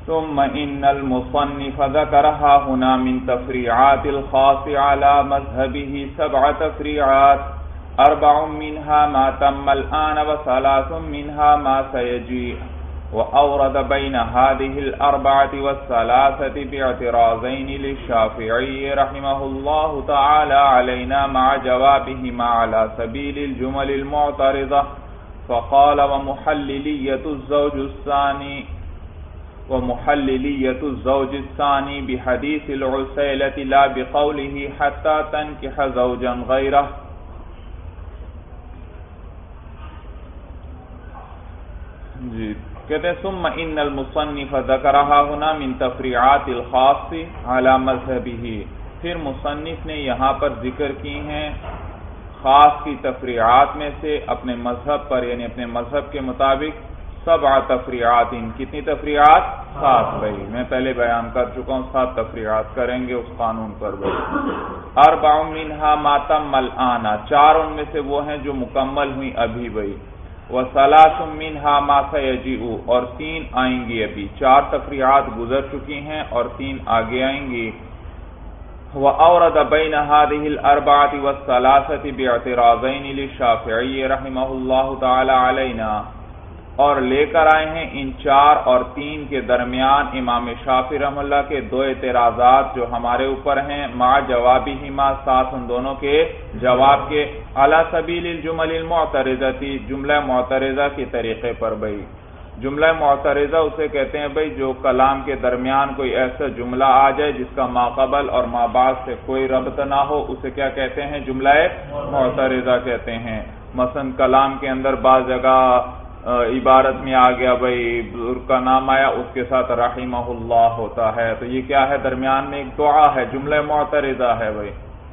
ثم إن المصنف ذكرها هنا من تفريعات الخاص على مذهبه 7 تفريعات، 4 منها ما تم الآن و3 منها ما سيجيء، وأورد بين هذه 4 و3 باعتراضين للشافعي رحمه الله تعالى علينا مع جوابهما على سبيل الجمل المعترضة، فقال ومحللية الزوج الثاني بحديث العسيلة لا بقوله حتى تنكح زوجا غيره. جی کہتے ہیں ثم ان المصنف ذکرها هنا من تفریعات الخاص على مذهبه، پھر مصنف نے یہاں پر ذکر کی ہیں خاص کی تفریعات میں سے اپنے مذہب پر، یعنی اپنے مذہب کے مطابق 7 تفریعات. کتنی تفریعات؟ 7. بھائی میں پہلے بیان کر چکا ہوں، 7 تفریعات کریں گے اس قانون پر. بھائی 4 منها ما تم الآن، 4 ان میں سے وہ ہیں جو مکمل ہوئی ابھی. بھائی و3 منها ما سيجيء، اور 3 آئیں گی ابھی. 4 تفریعات گزر چکی ہیں اور 3 آگے آئیں گی. وأورد بين هذه 4 و3 باعتراضين للشافعي رحمه الله تعالى علينا، اور لے کر آئے ہیں ان 4 اور 3 کے درمیان امام شافعی رحمہ اللہ کے 2 اعتراضات جو ہمارے اوپر ہیں، مع جوابہما، ساتھ ان دونوں کے جواب کے، علی سبیل الجمل المعترضہ، جملہ معترضہ کے طریقے پر. بھائی جملہ معترضہ اسے کہتے ہیں بھائی جو کلام کے درمیان کوئی ایسا جملہ آ جائے جس کا ما قبل اور ما بعد سے کوئی ربط نہ ہو، اسے کیا کہتے ہیں؟ جملہ معترضہ کہتے ہیں. مثلا کلام کے اندر بعض جگہ عبارت میں آ گیا بھائی بزرگ کا نام آیا، اس کے ساتھ رحمہ اللہ ہوتا ہے، تو یہ کیا ہے؟ درمیان میں ایک دعا ہے، جملہ معترضہ ہے. بھائی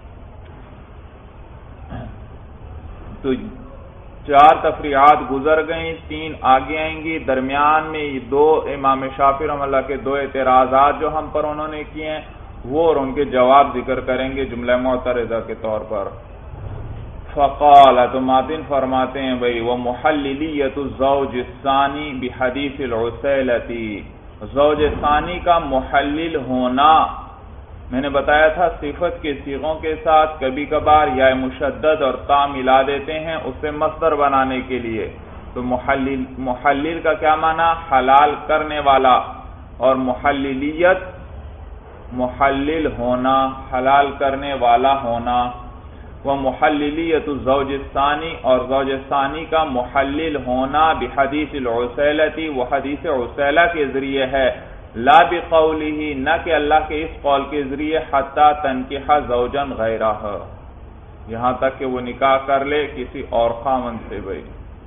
تو 4 تفریعات گزر گئیں، 3 آگے آئیں گی. درمیان میں 2 امام شافعی رحمہ اللہ کے 2 اعتراضات جو ہم پر انہوں نے کیے ہیں وہ اور ان کے جواب ذکر کریں گے جملہ معترضہ کے طور پر. فقال، تو ماتن فرماتے ہیں بھئی ومحللیت الزوج الثانی بحدیث العسیلتی، زوج ثانی کا محلل ہونا، میں نے بتایا تھا صفت کے صیغوں کے ساتھ کبھی کبھار یا مشدد اور تا ملا دیتے ہیں اسے مصدر بنانے کے لیے. تو محلل کا کیا معنی؟ حلال کرنے والا، اور محللیت محلل ہونا، حلال کرنے والا ہونا. وہ محللیت الزوج الثانی، اور زوج ثانی کا محلل ہونا، بحدیث العسیلتی، وہ حدیث عسیلہ کے ذریعے ہے، لا بقولہ، نہ کہ اللہ کے اس قول کے ذریعے، حتی تنکح زوجا غیرہ، یہاں تک کہ وہ نکاح کر لے کسی اور خاوند سے. بھائی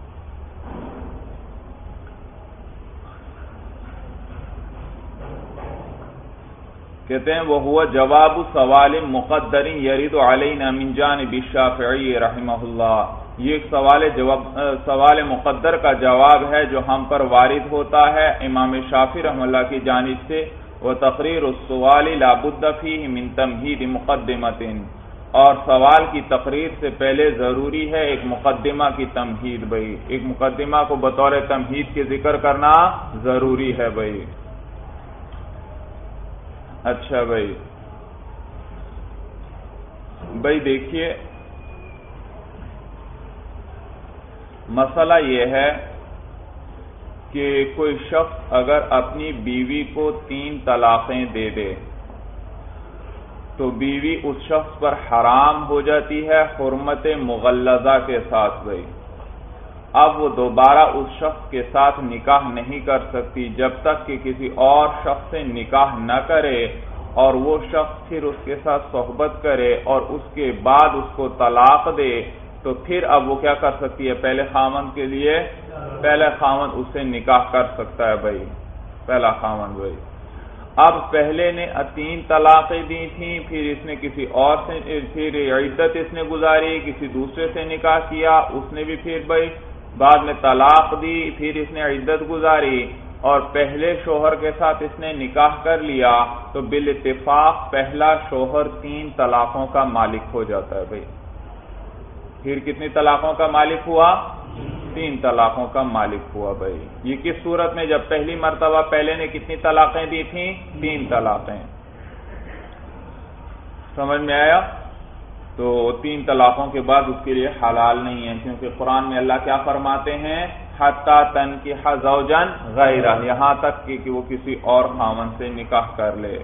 کہتے ہیں وہ ہوا جواب سوال مقدر یرید علینا من جانب الشافعی رحمہ اللہ، یہ ایک سوال مقدر کا جواب ہے جو ہم پر وارد ہوتا ہے امام شافعی رحمہ اللہ کی جانب سے. وتقریر السوال لا بد فیہ من تمہید مقدمۃ، اور سوال کی تقریر سے پہلے ضروری ہے ایک مقدمہ کی تمہید. بھائی ایک مقدمہ کو بطور تمہید کے ذکر کرنا ضروری ہے. بھائی اچھا بھائی دیکھیے مسئلہ یہ ہے کہ کوئی شخص اگر اپنی بیوی کو 3 طلاقیں دے دے تو بیوی اس شخص پر حرام ہو جاتی ہے حرمت مغلظہ کے ساتھ. بھائی اب وہ دوبارہ اس شخص کے ساتھ نکاح نہیں کر سکتی جب تک کہ کسی اور شخص سے نکاح نہ کرے اور وہ شخص پھر اس کے ساتھ صحبت کرے اور اس کے بعد اس کو طلاق دے. تو پھر اب وہ کیا کر سکتی ہے؟ پہلے خاوند کے لیے پہلے خاوند اس سے نکاح کر سکتا ہے. بھائی پہلا خاوند. بھائی اب پہلے نے 3 طلاقیں دی تھیں، پھر اس نے کسی اور سے، پھر عدت اس نے گزاری، کسی دوسرے سے نکاح کیا، اس نے بھی پھر بھائی بعد میں طلاق دی، پھر اس نے عدت گزاری اور پہلے شوہر کے ساتھ اس نے نکاح کر لیا، تو بالاتفاق پہلا شوہر 3 طلاقوں کا مالک ہو جاتا ہے. بھائی پھر کتنی طلاقوں کا مالک ہوا؟ 3 طلاقوں کا مالک ہوا بھائی. یہ کس صورت میں؟ جب پہلی مرتبہ پہلے نے کتنی طلاقیں دی تھیں؟ 3 طلاقیں. سمجھ میں آیا؟ تو 3 طلاقوں کے بعد اس کے لیے حلال نہیں ہے، کیونکہ قرآن میں اللہ کیا فرماتے ہیں؟ حتی تنکح زوجا غیرہ، یہاں تک کہ وہ کسی اور خاوند سے نکاح کر لے.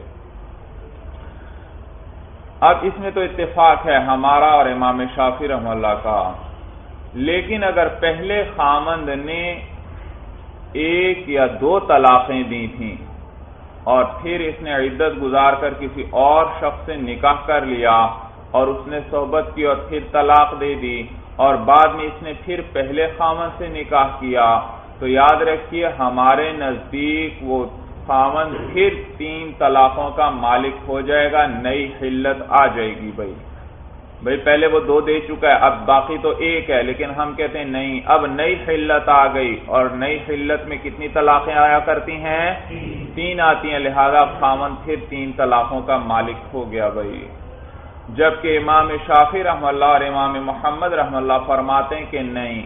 اب اس میں تو اتفاق ہے ہمارا اور امام شافعی رحمہ اللہ کا، لیکن اگر پہلے خاوند نے 1 یا 2 طلاقیں دی تھیں اور پھر اس نے عدت گزار کر کسی اور شخص سے نکاح کر لیا اور اس نے صحبت کی اور پھر طلاق دے دی اور بعد میں اس نے پھر پہلے خاوند سے نکاح کیا، تو یاد رکھیے ہمارے نزدیک وہ خاوند پھر 3 طلاقوں کا مالک ہو جائے گا، نئی حلت آ جائے گی. بھائی پہلے وہ 2 دے چکا ہے، اب باقی تو 1 ہے، لیکن ہم کہتے ہیں نہیں، اب نئی حلت آ گئی، اور نئی حلت میں کتنی طلاقیں آیا کرتی ہیں؟ 3 آتی ہیں، لہذا خاوند پھر 3 طلاقوں کا مالک ہو گیا بھائی. جبکہ امام شافعی رحمہ اللہ اور امام محمد رحمہ اللہ فرماتے ہیں کہ نہیں،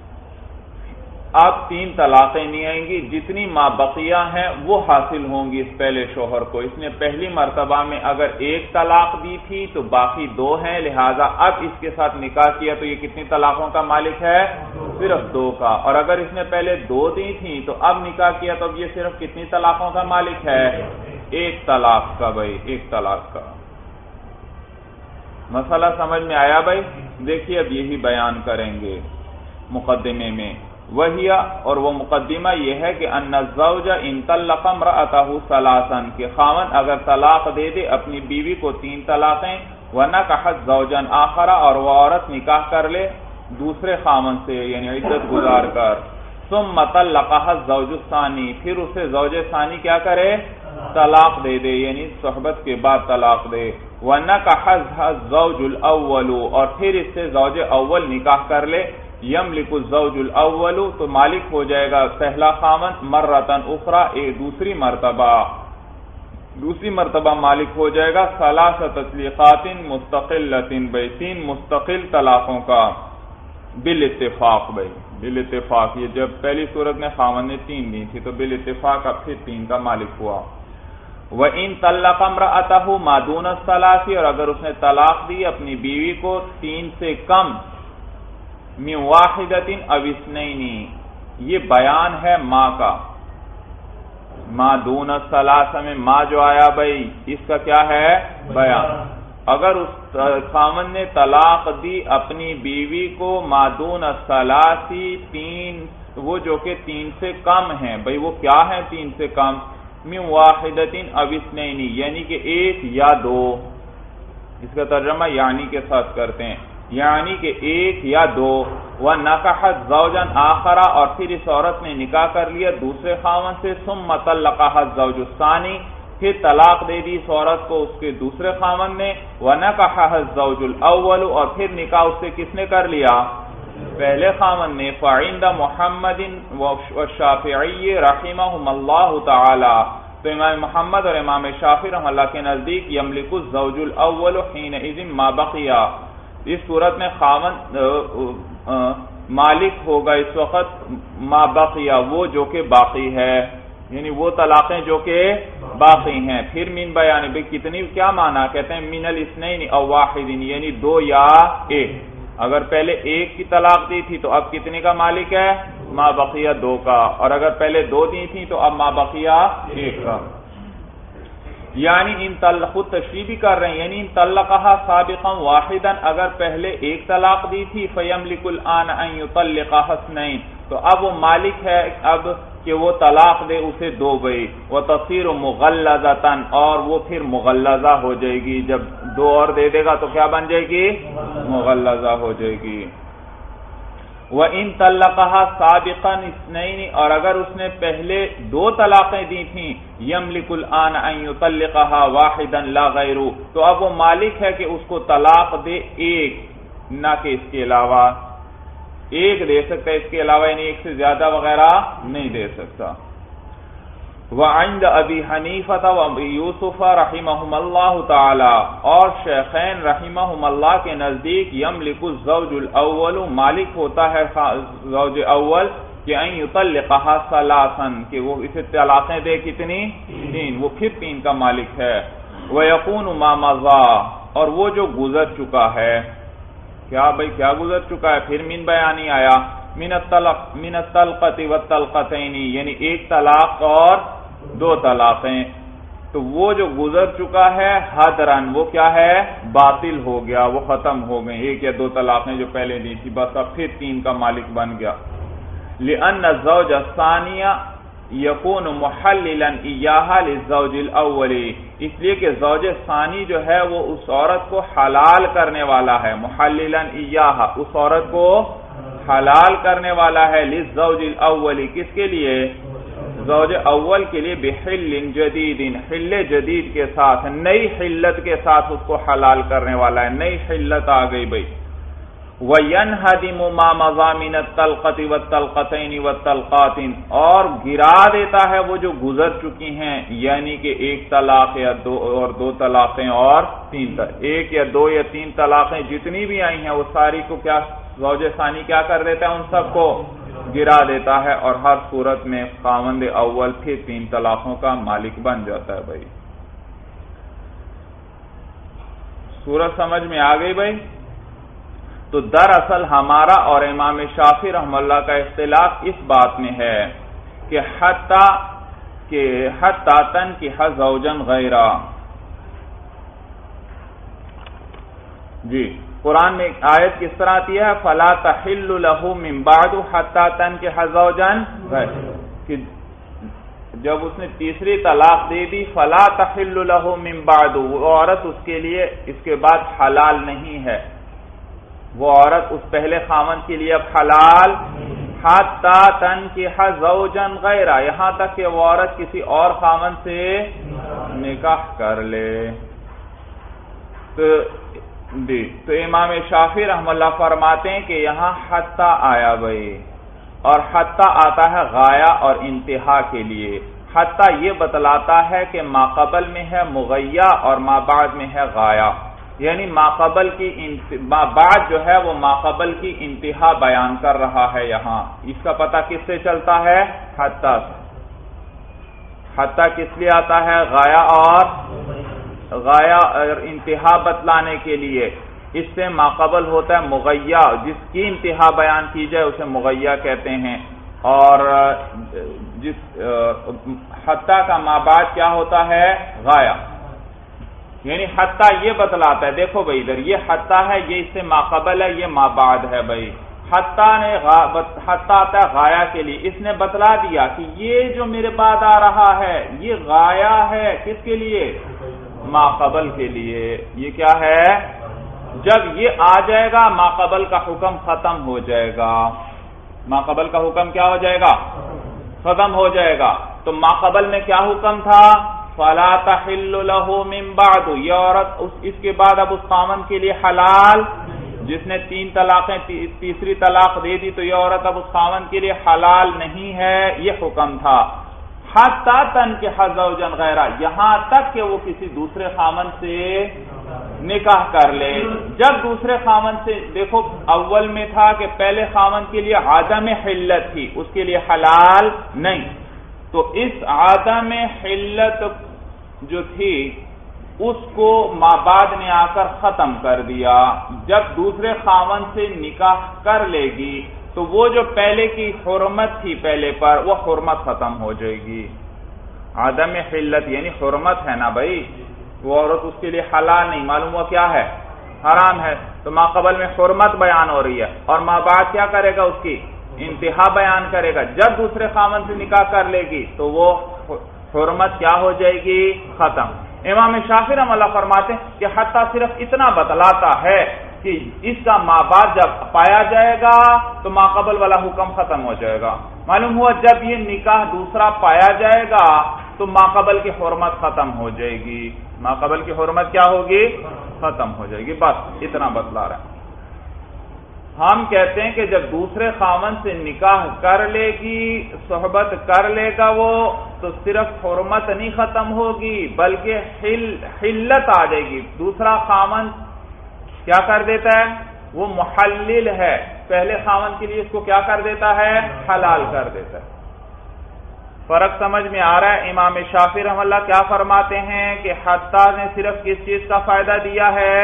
اب 3 طلاقیں نہیں آئیں گی، جتنی ما بقیہ ہیں وہ حاصل ہوں گی اس پہلے شوہر کو. اس نے پہلی مرتبہ میں اگر 1 طلاق دی تھی تو باقی 2 ہیں، لہذا اب اس کے ساتھ نکاح کیا تو یہ کتنی طلاقوں کا مالک ہے؟ صرف 2 کا. اور اگر اس نے پہلے 2 دی تھی تو اب نکاح کیا تو اب یہ صرف کتنی طلاقوں کا مالک ہے؟ 1 طلاق کا بھائی، 1 طلاق کا. مسئلہ سمجھ میں آیا بھائی؟ دیکھیے اب یہی بیان کریں گے مقدمے میں. وہی، اور وہ مقدمہ یہ ہے کہ ان الزوج ان طلق امرأته ثلاثا، کہ خاوند اگر طلاق دے دے اپنی بیوی کو 3 طلاقیں، ونکحت زوجا آخر، اور وہ عورت نکاح کر لے دوسرے خاوند سے یعنی عدت گزار کر، ثم طلقها الزوج الثانی، پھر اسے زوج ثانی کیا کرے؟ طلاق دے دے، یعنی صحبت کے بعد طلاق دے. وَنَكَحَتْهَا الزَّوْجُ الْأَوَّلُ، اور پھر اس سے زوج اول نکاح کر لے، یملک الزوج الاول، تو مالک ہو جائے گا پہلا خاوند، مرتن اخرى، ایک دوسری مرتبہ مالک ہو جائے گا، ثلاث تطلیقات مستقلۃ، 3 مستقل طلاقوں کا، بالاتفاق بھائی، بالاتفاق. یہ جب پہلی صورت میں خاوند نے 3 دی تھی تو بالاتفاق اب پھر 3 کا مالک ہوا. وَإِن طَلَّقَ امْرَأَتَهُ مَا دُونَ الثَّلَاثِ، اور اگر اس نے طلاق دی اپنی بیوی کو 3 سے کم، مِن وَاحِدَةٍ أَوْ اثْنَيْنِ، یہ بیان ہے ما کا. ما دون الثلاث میں ما جو آیا بھائی اس کا کیا ہے؟ بیان. اگر اس خاوند نے طلاق دی اپنی بیوی کو ما دون الثلاث، 3، وہ جو کہ 3 سے کم ہیں، بھائی وہ کیا ہیں 3 سے کم؟ من واحدۃ او اثنین، یعنی کہ 1 یا 2. اس کا ترجمہ یعنی کے ساتھ کرتے ہیں، یعنی کہ 1 یا 2. وَنَكَحَتْ زَوْجًا آخَرَ، اور پھر اس عورت نے نکاح کر لیا دوسرے خاوند سے، ثُمَّ طَلَّقَهَا الزَّوْجُ الثَّانِي، پھر طلاق دے دی اس عورت کو اس کے دوسرے خاوند نے، وَنَكَحَهَا الزَّوْجُ الْأَوَّلُ، اور پھر نکاح اس سے کس نے کر لیا؟ پہلے خاوند نے. فعند محمد والشافعی رحمہم اللہ تعالی، تو امام محمد اور امام شافعی رحمہ اللہ کے نزدیک یملک الزوج الاول حینئذ ما بقی، اس صورت میں خاوند مالک ہوگا اس وقت ما بقی، وہ جو کہ باقی ہے، یعنی وہ طلاقیں جو کہ باقی ہیں. پھر من بیان، بھئی کتنی کیا معنی؟ کہتے ہیں من الاثنین او واحد، یعنی 2 یا 1. اگر پہلے 1 کی طلاق دی تھی تو اب کتنے کا مالک ہے؟ ما بقیہ 2 کا. اور اگر پہلے 2 دی تھی تو اب ما بقیہ 1 کا. یعنی ان خود تشریح بھی کر رہے ہیں، یعنی ان طلقها سابقا واحدا، اگر پہلے 1 طلاق دی تھی، فیملک الان ان یطلقها اثنین، تو اب وہ مالک ہے اب کہ وہ طلاق دے اسے 2 بھائی. وتصیر مغلظۃ، اور وہ پھر مغلظہ ہو جائے گی، جب 2 اور دے دے گا تو کیا بن جائے گی؟ مغلظہ ہو جائے گی. وَإِن طَلَّقَهَا سَابِقًا اثْنَيْنِ، اور اگر اس نے پہلے 2 طلاقیں دی تھیں، يَمْلِكُ الْآنَ أَن يُطَلِّقَهَا وَاحِدًا لَا غَيْرُ، تو اب وہ مالک ہے کہ اس کو طلاق دے 1، نہ کہ اس کے علاوہ 1 دے سکتا ہے، اس کے علاوہ یعنی 1 سے زیادہ وغیرہ نہیں دے سکتا. وعند ابی حنیفہ و ابی یوسف رحمہم اللہ تعالی، اور شیخین رحمہم اللہ کے نزدیک یملک الزوج الاول، مالک ہوتا ہے زوج اول کہ ان یطلقها ثلاثا، کہ وہ اسے طلاقیں دے کتنی؟ 3، وہ پھر 3 کا مالک ہے۔ ویکون ما مضى، اور وہ جو گزر چکا ہے، کیا بھئی کیا گزر چکا ہے؟ پھر من بیانی آیا، من الطلقۃ والطلقتین، یعنی 1 طلاق اور 2 طلاقیں، تو وہ جو گزر چکا ہے حدرن، وہ کیا ہے؟ باطل ہو گیا، وہ ختم ہو گئے، 1 یا 2 طلاقیں جو پہلے دی تھی، بس اب پھر 3 کا مالک بن گیا۔ لأن الزوج الثانی یکون محللا ایاہا للزوج الاول، اس لیے کہ زوج ثانی جو ہے وہ اس عورت کو حلال کرنے والا ہے، محللا ایاہا، اس عورت کو حلال کرنے والا ہے، للزوج الاول، کس کے لیے؟ زوج اول کے لیے، بحل جدید، حل جدید کے ساتھ، نئی حلت کے ساتھ اس کو حلال کرنے والا ہے، نئی حلت آ گئی بھئی۔ وَيَنْهَدِمُ مَا مَضَى مِنَ الطَّلْقَةِ وَالطَّلْقَتَيْنِ وَالطَّلْقَاتِ، اور گرا دیتا ہے وہ جو گزر چکی ہیں، یعنی کہ 1 طلاق یا 2 طلاقیں اور 3 طلاق، 1 یا 2 یا 3 طلاقیں جتنی بھی آئی ہیں وہ ساری کو کیا زوج ثانی کیا کر دیتا ہے؟ ان سب کو گرا دیتا ہے، اور ہر صورت میں خاوند اول پھر 3 طلاقوں کا مالک بن جاتا ہے بھائی۔ صورت سمجھ میں آ گئی بھائی؟ تو دراصل ہمارا اور امام شافعی رحمہ اللہ کا اختلاف اس بات میں ہے کہ حتی تنکح زوجا غیرہ، جی قرآن میں ایک آیت کس طرح آتی ہے؟ فلا تحل له من بعد حتی تنکح زوجا غیرہ، کہ جب اس نے تیسری طلاق دے دی، فلا تحل له من بعد، وہ عورت اس کے لیے اس کے بعد حلال نہیں ہے، وہ عورت اس پہلے خاوند کے لیے اب حلال، حتی تنکح زوجا غیرہ، یہاں تک کہ وہ عورت کسی اور خاوند سے نکاح کر لے۔ تو امام شافعی رحمہ اللہ فرماتے ہیں کہ یہاں حتی آیا بھائی، اور حتی آتا ہے غایہ اور انتہا کے لیے۔ حتی یہ بتلاتا ہے کہ ما قبل میں ہے مغیہ اور ما بعد میں ہے غایہ، یعنی ما بعد جو ہے وہ ما قبل کی انتہا بیان کر رہا ہے یہاں۔ اس کا پتہ کس سے چلتا ہے؟ حتی سے۔ حتی کس لیے آتا ہے؟ غایہ اور انتہا بتلانے کے لیے۔ اس سے ما قبل ہوتا ہے مغیہ، جس کی انتہا بیان کی جائے اسے مغیہ کہتے ہیں، اور حتی کا ما بعد کیا ہوتا ہے؟ غایہ، یعنی حتی یہ بتلاتا ہے، دیکھو بھائی ادھر یہ حتی ہے، یہ اس سے ما قبل ہے، یہ ما بعد ہے بھائی۔ حتی آتا ہے غایہ کے لیے، اس نے بتلا دیا کہ یہ جو میرے بعد آ رہا ہے یہ غایہ ہے، کس کے لیے؟ ما قبل کے لیے۔ یہ کیا ہے؟ جب یہ آ جائے گا ما قبل کا حکم ختم ہو جائے گا، ما قبل کا حکم کیا ہو جائے گا؟ ختم ہو جائے گا۔ تو ما قبل میں کیا حکم تھا؟ فلا تحل له من بعد، یہ عورت اس کے بعد اب اس خاوند کے لیے حلال، جس نے 3 طلاقیں تیسری طلاق دے دی تو یہ عورت اب اس خاوند کے لیے حلال نہیں ہے، یہ حکم تھا۔ حتی تنکح زوجا غیرہ، یہاں تک کہ وہ کسی دوسرے خاوند سے نکاح کر لے۔ جب دوسرے خاوند سے، دیکھو اول میں تھا کہ پہلے خاوند کے لیے عدم حلت تھی، اس کے لیے حلال نہیں، تو اس عدم حلت جو تھی اس کو ما بعد نے آ کر ختم کر دیا۔ جب دوسرے خاوند سے نکاح کر لے گی تو وہ جو پہلے کی حرمت تھی پہلے پر، وہ حرمت ختم ہو جائے گی۔ عدم حلت یعنی حرمت ہے نا بھائی، وہ عورت اس کے لیے حلال نہیں، معلوم ہوا کیا ہے؟ حرام ہے۔ تو ما قبل میں حرمت بیان ہو رہی ہے، اور ما بعد کیا کرے گا؟ اس کی انتہا بیان کرے گا۔ جب دوسرے خاوند سے نکاح کر لے گی تو وہ حرمت کیا ہو جائے گی؟ ختم۔ امام شافعی رحمہ اللہ فرماتے ہیں کہ حتی صرف اتنا بتلاتا ہے کہ اس کا ما بعد جب پایا جائے گا تو ما قبل والا حکم ختم ہو جائے گا۔ معلوم ہوا جب یہ نکاح دوسرا پایا جائے گا تو ما قبل کی حرمت ختم ہو جائے گی، ما قبل کی حرمت کیا ہوگی؟ ختم ہو جائے گی، بس اتنا بتلا رہا ہے۔ ہم کہتے ہیں کہ جب دوسرے خاوند سے نکاح کر لے گی، صحبت کر لے گا وہ، تو صرف حرمت نہیں ختم ہوگی بلکہ حلت آ جائے گی۔ دوسرا خاوند کیا کر دیتا ہے؟ وہ محلل ہے، پہلے خاوند کے لیے اس کو کیا کر دیتا ہے؟ حلال کر دیتا ہے۔ فرق سمجھ میں آ رہا ہے؟ امام شافعی رحمہ اللہ کیا فرماتے ہیں کہ حتی نے صرف کس چیز کا فائدہ دیا ہے؟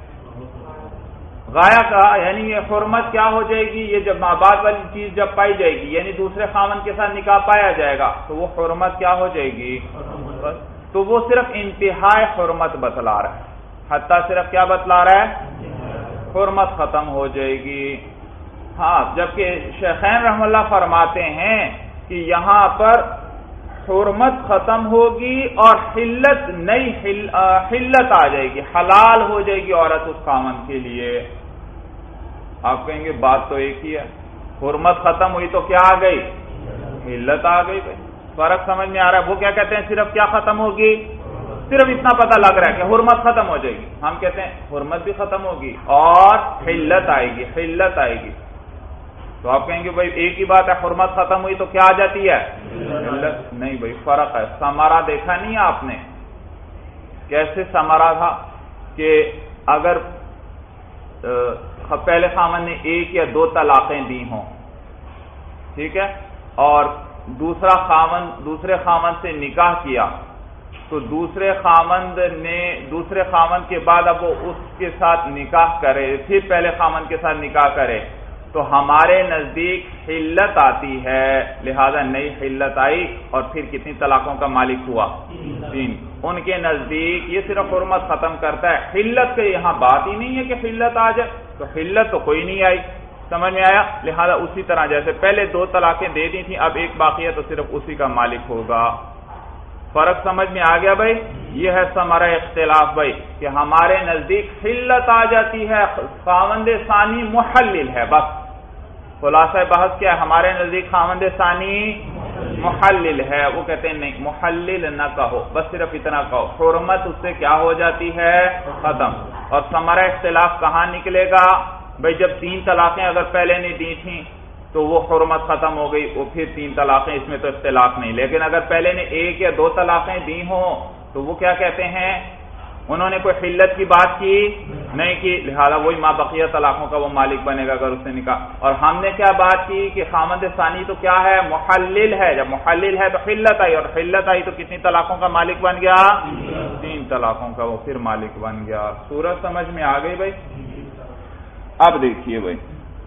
غایا کا، یعنی یہ حرمت کیا ہو جائے گی؟ یہ جب مابعد والی چیز جب پائی جائے گی، یعنی دوسرے خاوند کے ساتھ نکاح پایا جائے گا، تو وہ حرمت کیا ہو جائے گی؟ تو وہ صرف انتہائی حرمت بتلا رہا ہے۔ حتی صرف کیا بتلا رہا ہے؟ حرمت ختم ہو جائے گی۔ ہاں، جبکہ شیخین رحم اللہ فرماتے ہیں کہ یہاں پر حرمت ختم ہوگی اور حلت نئی حلت آ جائے گی، حلال ہو جائے گی عورت اس خاوند کے لیے۔ آپ کہیں گے بات تو ایک ہی ہے، حرمت ختم ہوئی تو کیا آ گئی؟ حلت آ گئی۔ بھائی فرق سمجھ میں آ رہا ہے؟ وہ کیا کہتے ہیں صرف کیا ختم ہوگی؟ صرف اتنا پتہ لگ رہا ہے کہ حرمت ختم ہو جائے گی، ہم کہتے ہیں حرمت بھی ختم ہوگی اور حلت آئے گی، حلت آئے گی۔ تو آپ کہیں گے بھائی ایک ہی بات ہے، حرمت ختم ہوئی تو کیا آ جاتی ہے؟ حلت۔ نہیں بھائی، فرق ہے۔ ثمرہ دیکھا نہیں ہے آپ نے؟ کیسے ثمرہ تھا کہ اگر پہلے خاوند نے ایک یا دو طلاقیں دی ہوں، ٹھیک ہے، اور دوسرے خاوند سے نکاح کیا، تو دوسرے خاوند کے بعد اب وہ اس کے ساتھ نکاح کرے، پھر پہلے خاوند کے ساتھ نکاح کرے، تو ہمارے نزدیک حلت آتی ہے، لہذا نئی حلت آئی اور پھر کتنی طلاقوں کا مالک ہوا؟ 3۔ ان کے نزدیک یہ صرف حرمت ختم کرتا ہے، حلت کے یہاں بات ہی نہیں ہے کہ حلت آ جائے، تو حلت تو کوئی نہیں آئی۔ سمجھ میں آیا؟ لہذا اسی طرح جیسے پہلے 2 طلاقیں دے دی تھیں، اب ایک باقی ہے تو صرف اسی کا مالک ہوگا۔ فرق سمجھ میں آ گیا بھائی؟ یہ ہے ثمرہ اختلاف بھائی، کہ ہمارے نزدیک حلت آ جاتی ہے، خاوند ثانی محلل ہے۔ بس خلاصہ بحث کیا ہے؟ ہمارے نزدیک خاوند ثانی محلل ہے۔ وہ کہتے ہیں نہیں، محلل نہ کہو، بس صرف اتنا کہو، حرمت اس سے کیا ہو جاتی ہے؟ ختم۔ اور ثمرہ اختلاف کہاں نکلے گا؟ بھائی جب 3 طلاقیں اگر پہلے نے دی تھیں تو وہ حرمت ختم ہو گئی، وہ پھر 3 طلاقیں، اس میں تو اختلاف نہیں، لیکن اگر پہلے نے 1 یا 2 طلاقیں دی ہوں تو وہ کیا کہتے ہیں؟ انہوں نے کوئی حلت کی بات کی نہیں کی، لہذا وہی ما بقیہ طلاقوں کا وہ مالک بنے گا اگر اس نے نکاح۔ اور ہم نے کیا بات کی کہ خاوند ثانی تو کیا ہے؟ محلل ہے۔ جب محلل ہے تو حلت آئی، اور حلت آئی تو کتنی طلاقوں کا مالک بن گیا؟ 3 طلاقوں کا وہ پھر مالک بن گیا۔ سورج سمجھ میں آ گئی بھائی؟ اب دیکھیے بھائی،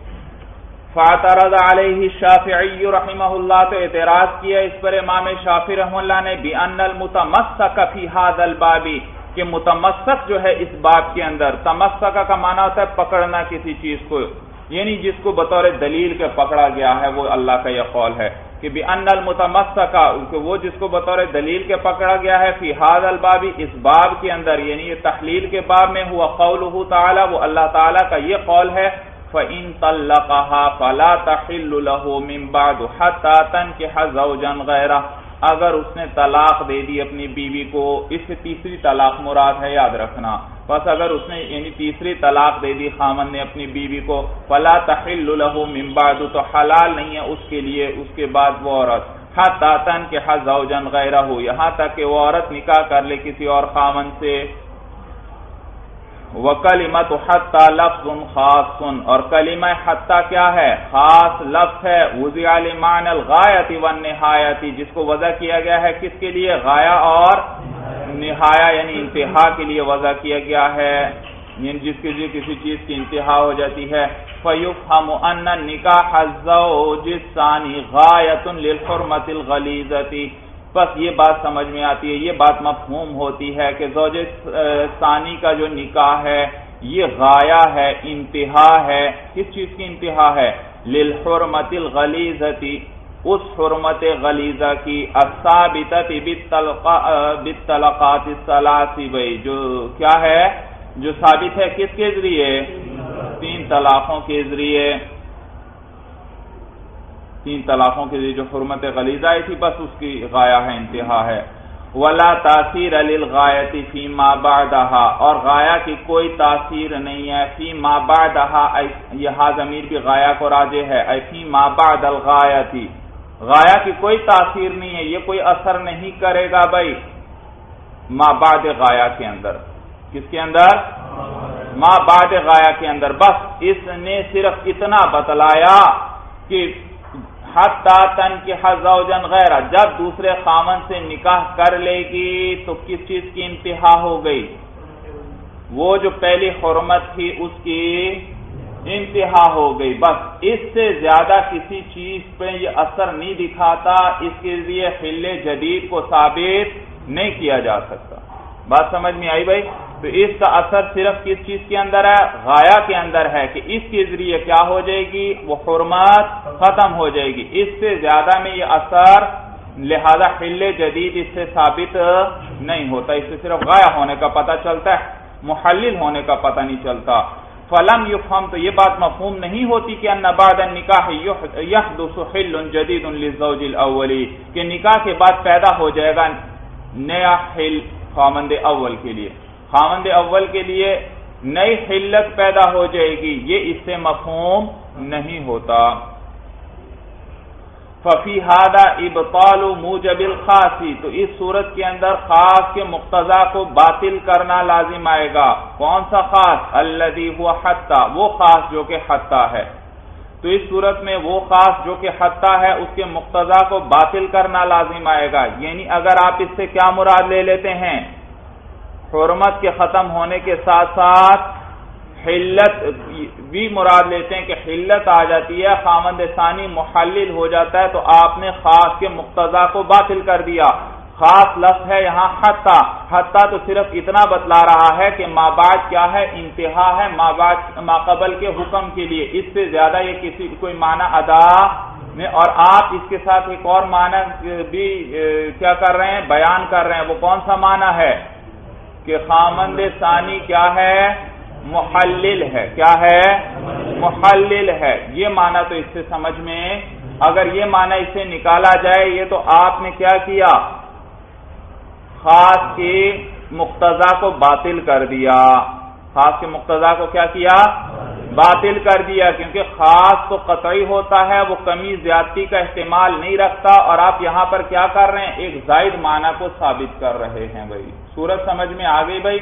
فاعترض علیہ الشافعی رحمہ اللہ، تو اعتراض کیا اس پر امام شافعی رحمہ اللہ نے، بأن المتمسک فی ھذا الباب، کہ متمسک جو ہے اس باب کے اندر، تمسک کا معنی ہوتا ہے پکڑنا کسی چیز کو، یعنی جس کو بطور دلیل کے پکڑا گیا ہے، وہ اللہ کا یہ قول ہے کہ بأن المتمسک، وہ جس کو بطور دلیل کے پکڑا گیا ہے، فی ھذا الباب، اس باب کے اندر، یعنی یہ تحلیل کے باب میں، ہوا قولہ تعالی، وہ اللہ تعالی کا یہ قول ہے، فَإِن طَلَّقَهَا فَلَا تَحِلُّ لَهُ مِن بَعْدُ حَتَّى تَنكِحَ زَوْجًا غَيْرَهُ، اگر اس نے طلاق دے دی اپنی بیوی کو، اس سے تیسری طلاق مراد ہے، یاد رکھنا، بس اگر اس نے یعنی تیسری طلاق دے دی خامن نے اپنی بیوی کو، فَلَا تَحِلُّ لَهُ مِن بَعْدُ، تو حلال نہیں ہے اس کے لیے اس کے بعد وہ عورت، حَتَّى تَنكِحَ زَوْجًا غَيْرَهُ، یہاں تک کہ وہ عورت نکاح کر لے کسی اور خامن سے۔ وَكَلِمَةُ حَتَّى لَفْظٌ خَاصٌ، اور کلمہ حتی کیا ہے؟ خاص لفظ ہے، وُضِعَ لِمَعْنَى الْغَایَةِ وَالنِّہَایَةِ، جس کو وضع کیا گیا ہے کس کے لیے؟ غایہ اور نہایہ، یعنی انتہا کے لیے وضع کیا گیا ہے، یعنی جس کے لیے کسی چیز کی انتہا ہو جاتی ہے۔ فَيُفْهَمُ أَنَّ النِّکَاحَ الزَّوْجِ الثَّانِي غَایَةٌ لِلْحُرْمَةِ الْغَلِیظَةِ، بس یہ بات سمجھ میں آتی ہے، یہ بات مفہوم ہوتی ہے کہ زوج ثانی کا جو نکاح ہے یہ غایہ ہے، انتہا ہے، کس چیز کی انتہا ہے؟ للحرمۃ الغلیظۃ، اس حرمت غلیظہ کی، الثابتۃ بالطلقات الثلاث، بھائی جو کیا ہے؟ جو ثابت ہے کس کے ذریعے؟ 3 طلاقوں کے ذریعے، 3 طلاقوں کے ذریعے جو حرمت غلیظہ آئی تھی، بس اس کی غایہ ہے، انتہا ہے۔ ولا تاثیر للغایۃ فی ما بعدہا، اور غایہ کی کوئی تاثیر نہیں ہے، فی ما بعدہا یہاں ضمیر بھی غایہ کو راجع ہے، اے فی ما بعد الغایۃ، غایہ کی کوئی تاثیر نہیں ہے، یہ کوئی اثر نہیں کرے گا بھائی ما بعد غایہ کے اندر۔ کس کے اندر؟ ما بعد غایہ کے اندر۔ بس اس نے صرف اتنا بتلایا کہ حتی تنکح زوجا غیرہ، جب دوسرے خاوند سے نکاح کر لے گی تو کس چیز کی انتہا ہو گئی؟ وہ جو پہلی حرمت تھی اس کی انتہا ہو گئی۔ بس اس سے زیادہ کسی چیز پہ یہ اثر نہیں دکھاتا، اس کے لیے حل جدید کو ثابت نہیں کیا جا سکتا۔ بات سمجھ میں آئی بھائی؟ تو اس کا اثر صرف کس چیز کے اندر ہے؟ غایہ کے اندر ہے کہ اس کے ذریعے کیا ہو جائے گی؟ وہ حرمت ختم ہو جائے گی۔ اس سے زیادہ میں یہ اثر، لہذا حل جدید اس سے ثابت نہیں ہوتا، اس سے صرف غایہ ہونے کا پتہ چلتا ہے، محلل ہونے کا پتہ نہیں چلتا۔ فلم یفہم، تو یہ بات مفہوم نہیں ہوتی کہ ان بعد النکاح یحدث حل جدید للزوج الاولی، کہ نکاح کے بعد پیدا ہو جائے گا نیا حل خاوند اول کے لیے، خاوند اول کے لیے نئی حلت پیدا ہو جائے گی، یہ اس سے مفہوم نہیں ہوتا۔ ففی ھذا ابطال موجب الخاص، تو اس صورت کے اندر خاص کے مقتضا کو باطل کرنا لازم آئے گا۔ کون سا خاص؟ الذی هو حتی، وہ خاص جو کہ حتی ہے۔ تو اس صورت میں وہ خاص جو کہ حتی ہے اس کے مقتضا کو باطل کرنا لازم آئے گا، یعنی اگر آپ اس سے کیا مراد لے لیتے ہیں؟ حرمت کے ختم ہونے کے ساتھ ساتھ حلت بھی مراد لیتے ہیں کہ حلت آ جاتی ہے، خاوند ثانی محلل ہو جاتا ہے، تو آپ نے خاص کے مقتضا کو باطل کر دیا۔ خاص لفظ ہے یہاں حتی، حتی تو صرف اتنا بتلا رہا ہے کہ ما بعد کیا ہے؟ انتہا ہے ما قبل کے حکم کے لیے، اس سے زیادہ یہ کسی کوئی معنی ادا میں، اور آپ اس کے ساتھ ایک اور معنی بھی کیا کر رہے ہیں؟ بیان کر رہے ہیں۔ وہ کون سا معنی ہے؟ کہ خاوند ثانی کیا ہے؟ محلل ہے۔ کیا ہے؟ محلل ہے۔ یہ معنی تو اس سے سمجھ میں، اگر یہ معنی اس سے نکالا جائے، یہ تو آپ نے کیا کیا؟ خاص کے مقتضا کو باطل کر دیا۔ خاص کے مقتضا کو کیا کیا؟ باطل کر دیا، کیونکہ خاص تو قطعی ہوتا ہے، وہ کمی زیادتی کا احتمال نہیں رکھتا، اور آپ یہاں پر کیا کر رہے ہیں؟ ایک زائد معنی کو ثابت کر رہے ہیں بھائی۔ صورت سمجھ میں آ گئی بھائی؟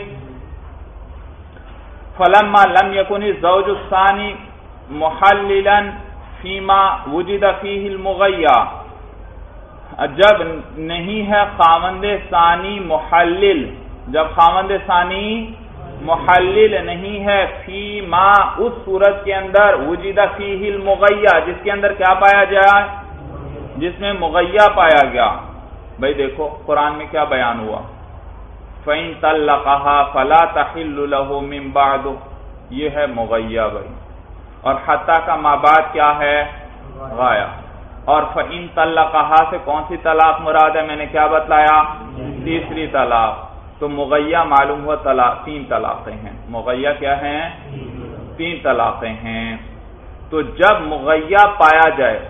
فلما لم يكن الزوج الثاني محللا فيما وجد فيه المغيّا، جب نہیں ہے خاوند ثانی محلل، جب خاوند ثانی محلل نہیں ہے، فیما اس صورت کے اندر، وجد فیہ المغیّا جس کے اندر کیا پایا جائے؟ جس میں مغیّا پایا گیا۔ بھائی دیکھو قرآن میں کیا بیان ہوا؟ فَإِن طَلَّقَهَا فَلَا تَحِلُّ لَهُ مِن بَعْدُ، یہ ہے مغیّا بھائی، اور حتی کا ما بعد کیا ہے؟ غایہ۔ اور فَإِن طَلَّقَهَا سے کون سی طلاق مراد ہے؟ میں نے کیا بتلایا؟ تیسری طلاق۔ تو مغیّا معلوم ہوا تین طلاقیں ہیں۔ مغیّا کیا ہیں؟ تین طلاقیں ہیں۔ تو جب مغیّا پایا جائے،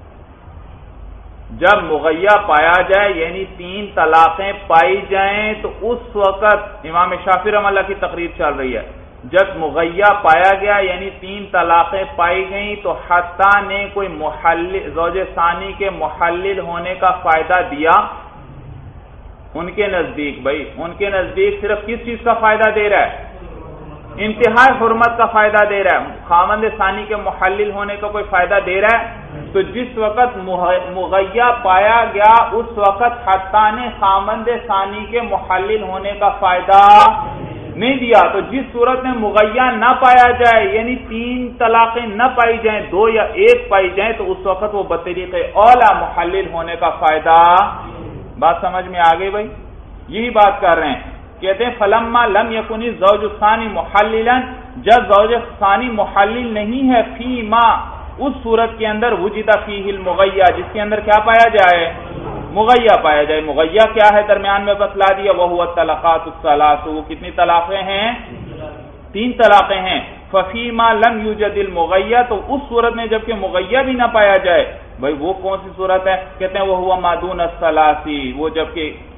جب مغیّا پایا جائے یعنی تین طلاقیں پائی جائیں، تو اس وقت امام شافعی رحمہ اللہ کی تقریر چل رہی ہے، جب مغیّا پایا گیا یعنی تین طلاقیں پائی گئیں، تو حتی نے کوئی محلل، زوج ثانی کے محلل ہونے کا فائدہ دیا؟ ان کے نزدیک بھائی، ان کے نزدیک صرف کس چیز کا فائدہ دے رہا ہے؟ انتہائی حرمت کا فائدہ دے رہا ہے، خاوند ثانی کے محلل ہونے کا کوئی فائدہ دے رہا ہے؟ تو جس وقت مغیّا پایا گیا اس وقت حتی نے خاوند ثانی کے محلل ہونے کا فائدہ نہیں دیا۔ تو جس صورت میں مغیّا نہ پایا جائے یعنی تین طلاقیں نہ پائی جائیں، دو یا ایک پائی جائیں، تو اس وقت وہ بطریق اولا محلل ہونے کا فائدہ۔ بات سمجھ میں آ گئی بھائی؟ یہی بات کر رہے ہیں، کہتے ہیں فلما لم یکن الزوج الثانی محللا، جب زوج ثانی محلل نہیں ہے، فیما اس صورت کے اندر، وجد فیہ المغیّا جس کے اندر کیا پایا جائے؟ مغیّا پایا جائے۔ مغیّا کیا ہے؟ درمیان میں بتلا دیا، وہو الطلاقات الثلاث، وہ کتنی طلاقیں ہیں؟ تین طلاقیں ہیں۔ ففیما لم یوجد المغیّا، تو اس صورت میں جبکہ مغیّا بھی نہ پایا جائے، بھائی وہ کون سی صورت ہے؟ کہتے ہیں وہ ہوا ما دون الثلاث، وہ جبکہ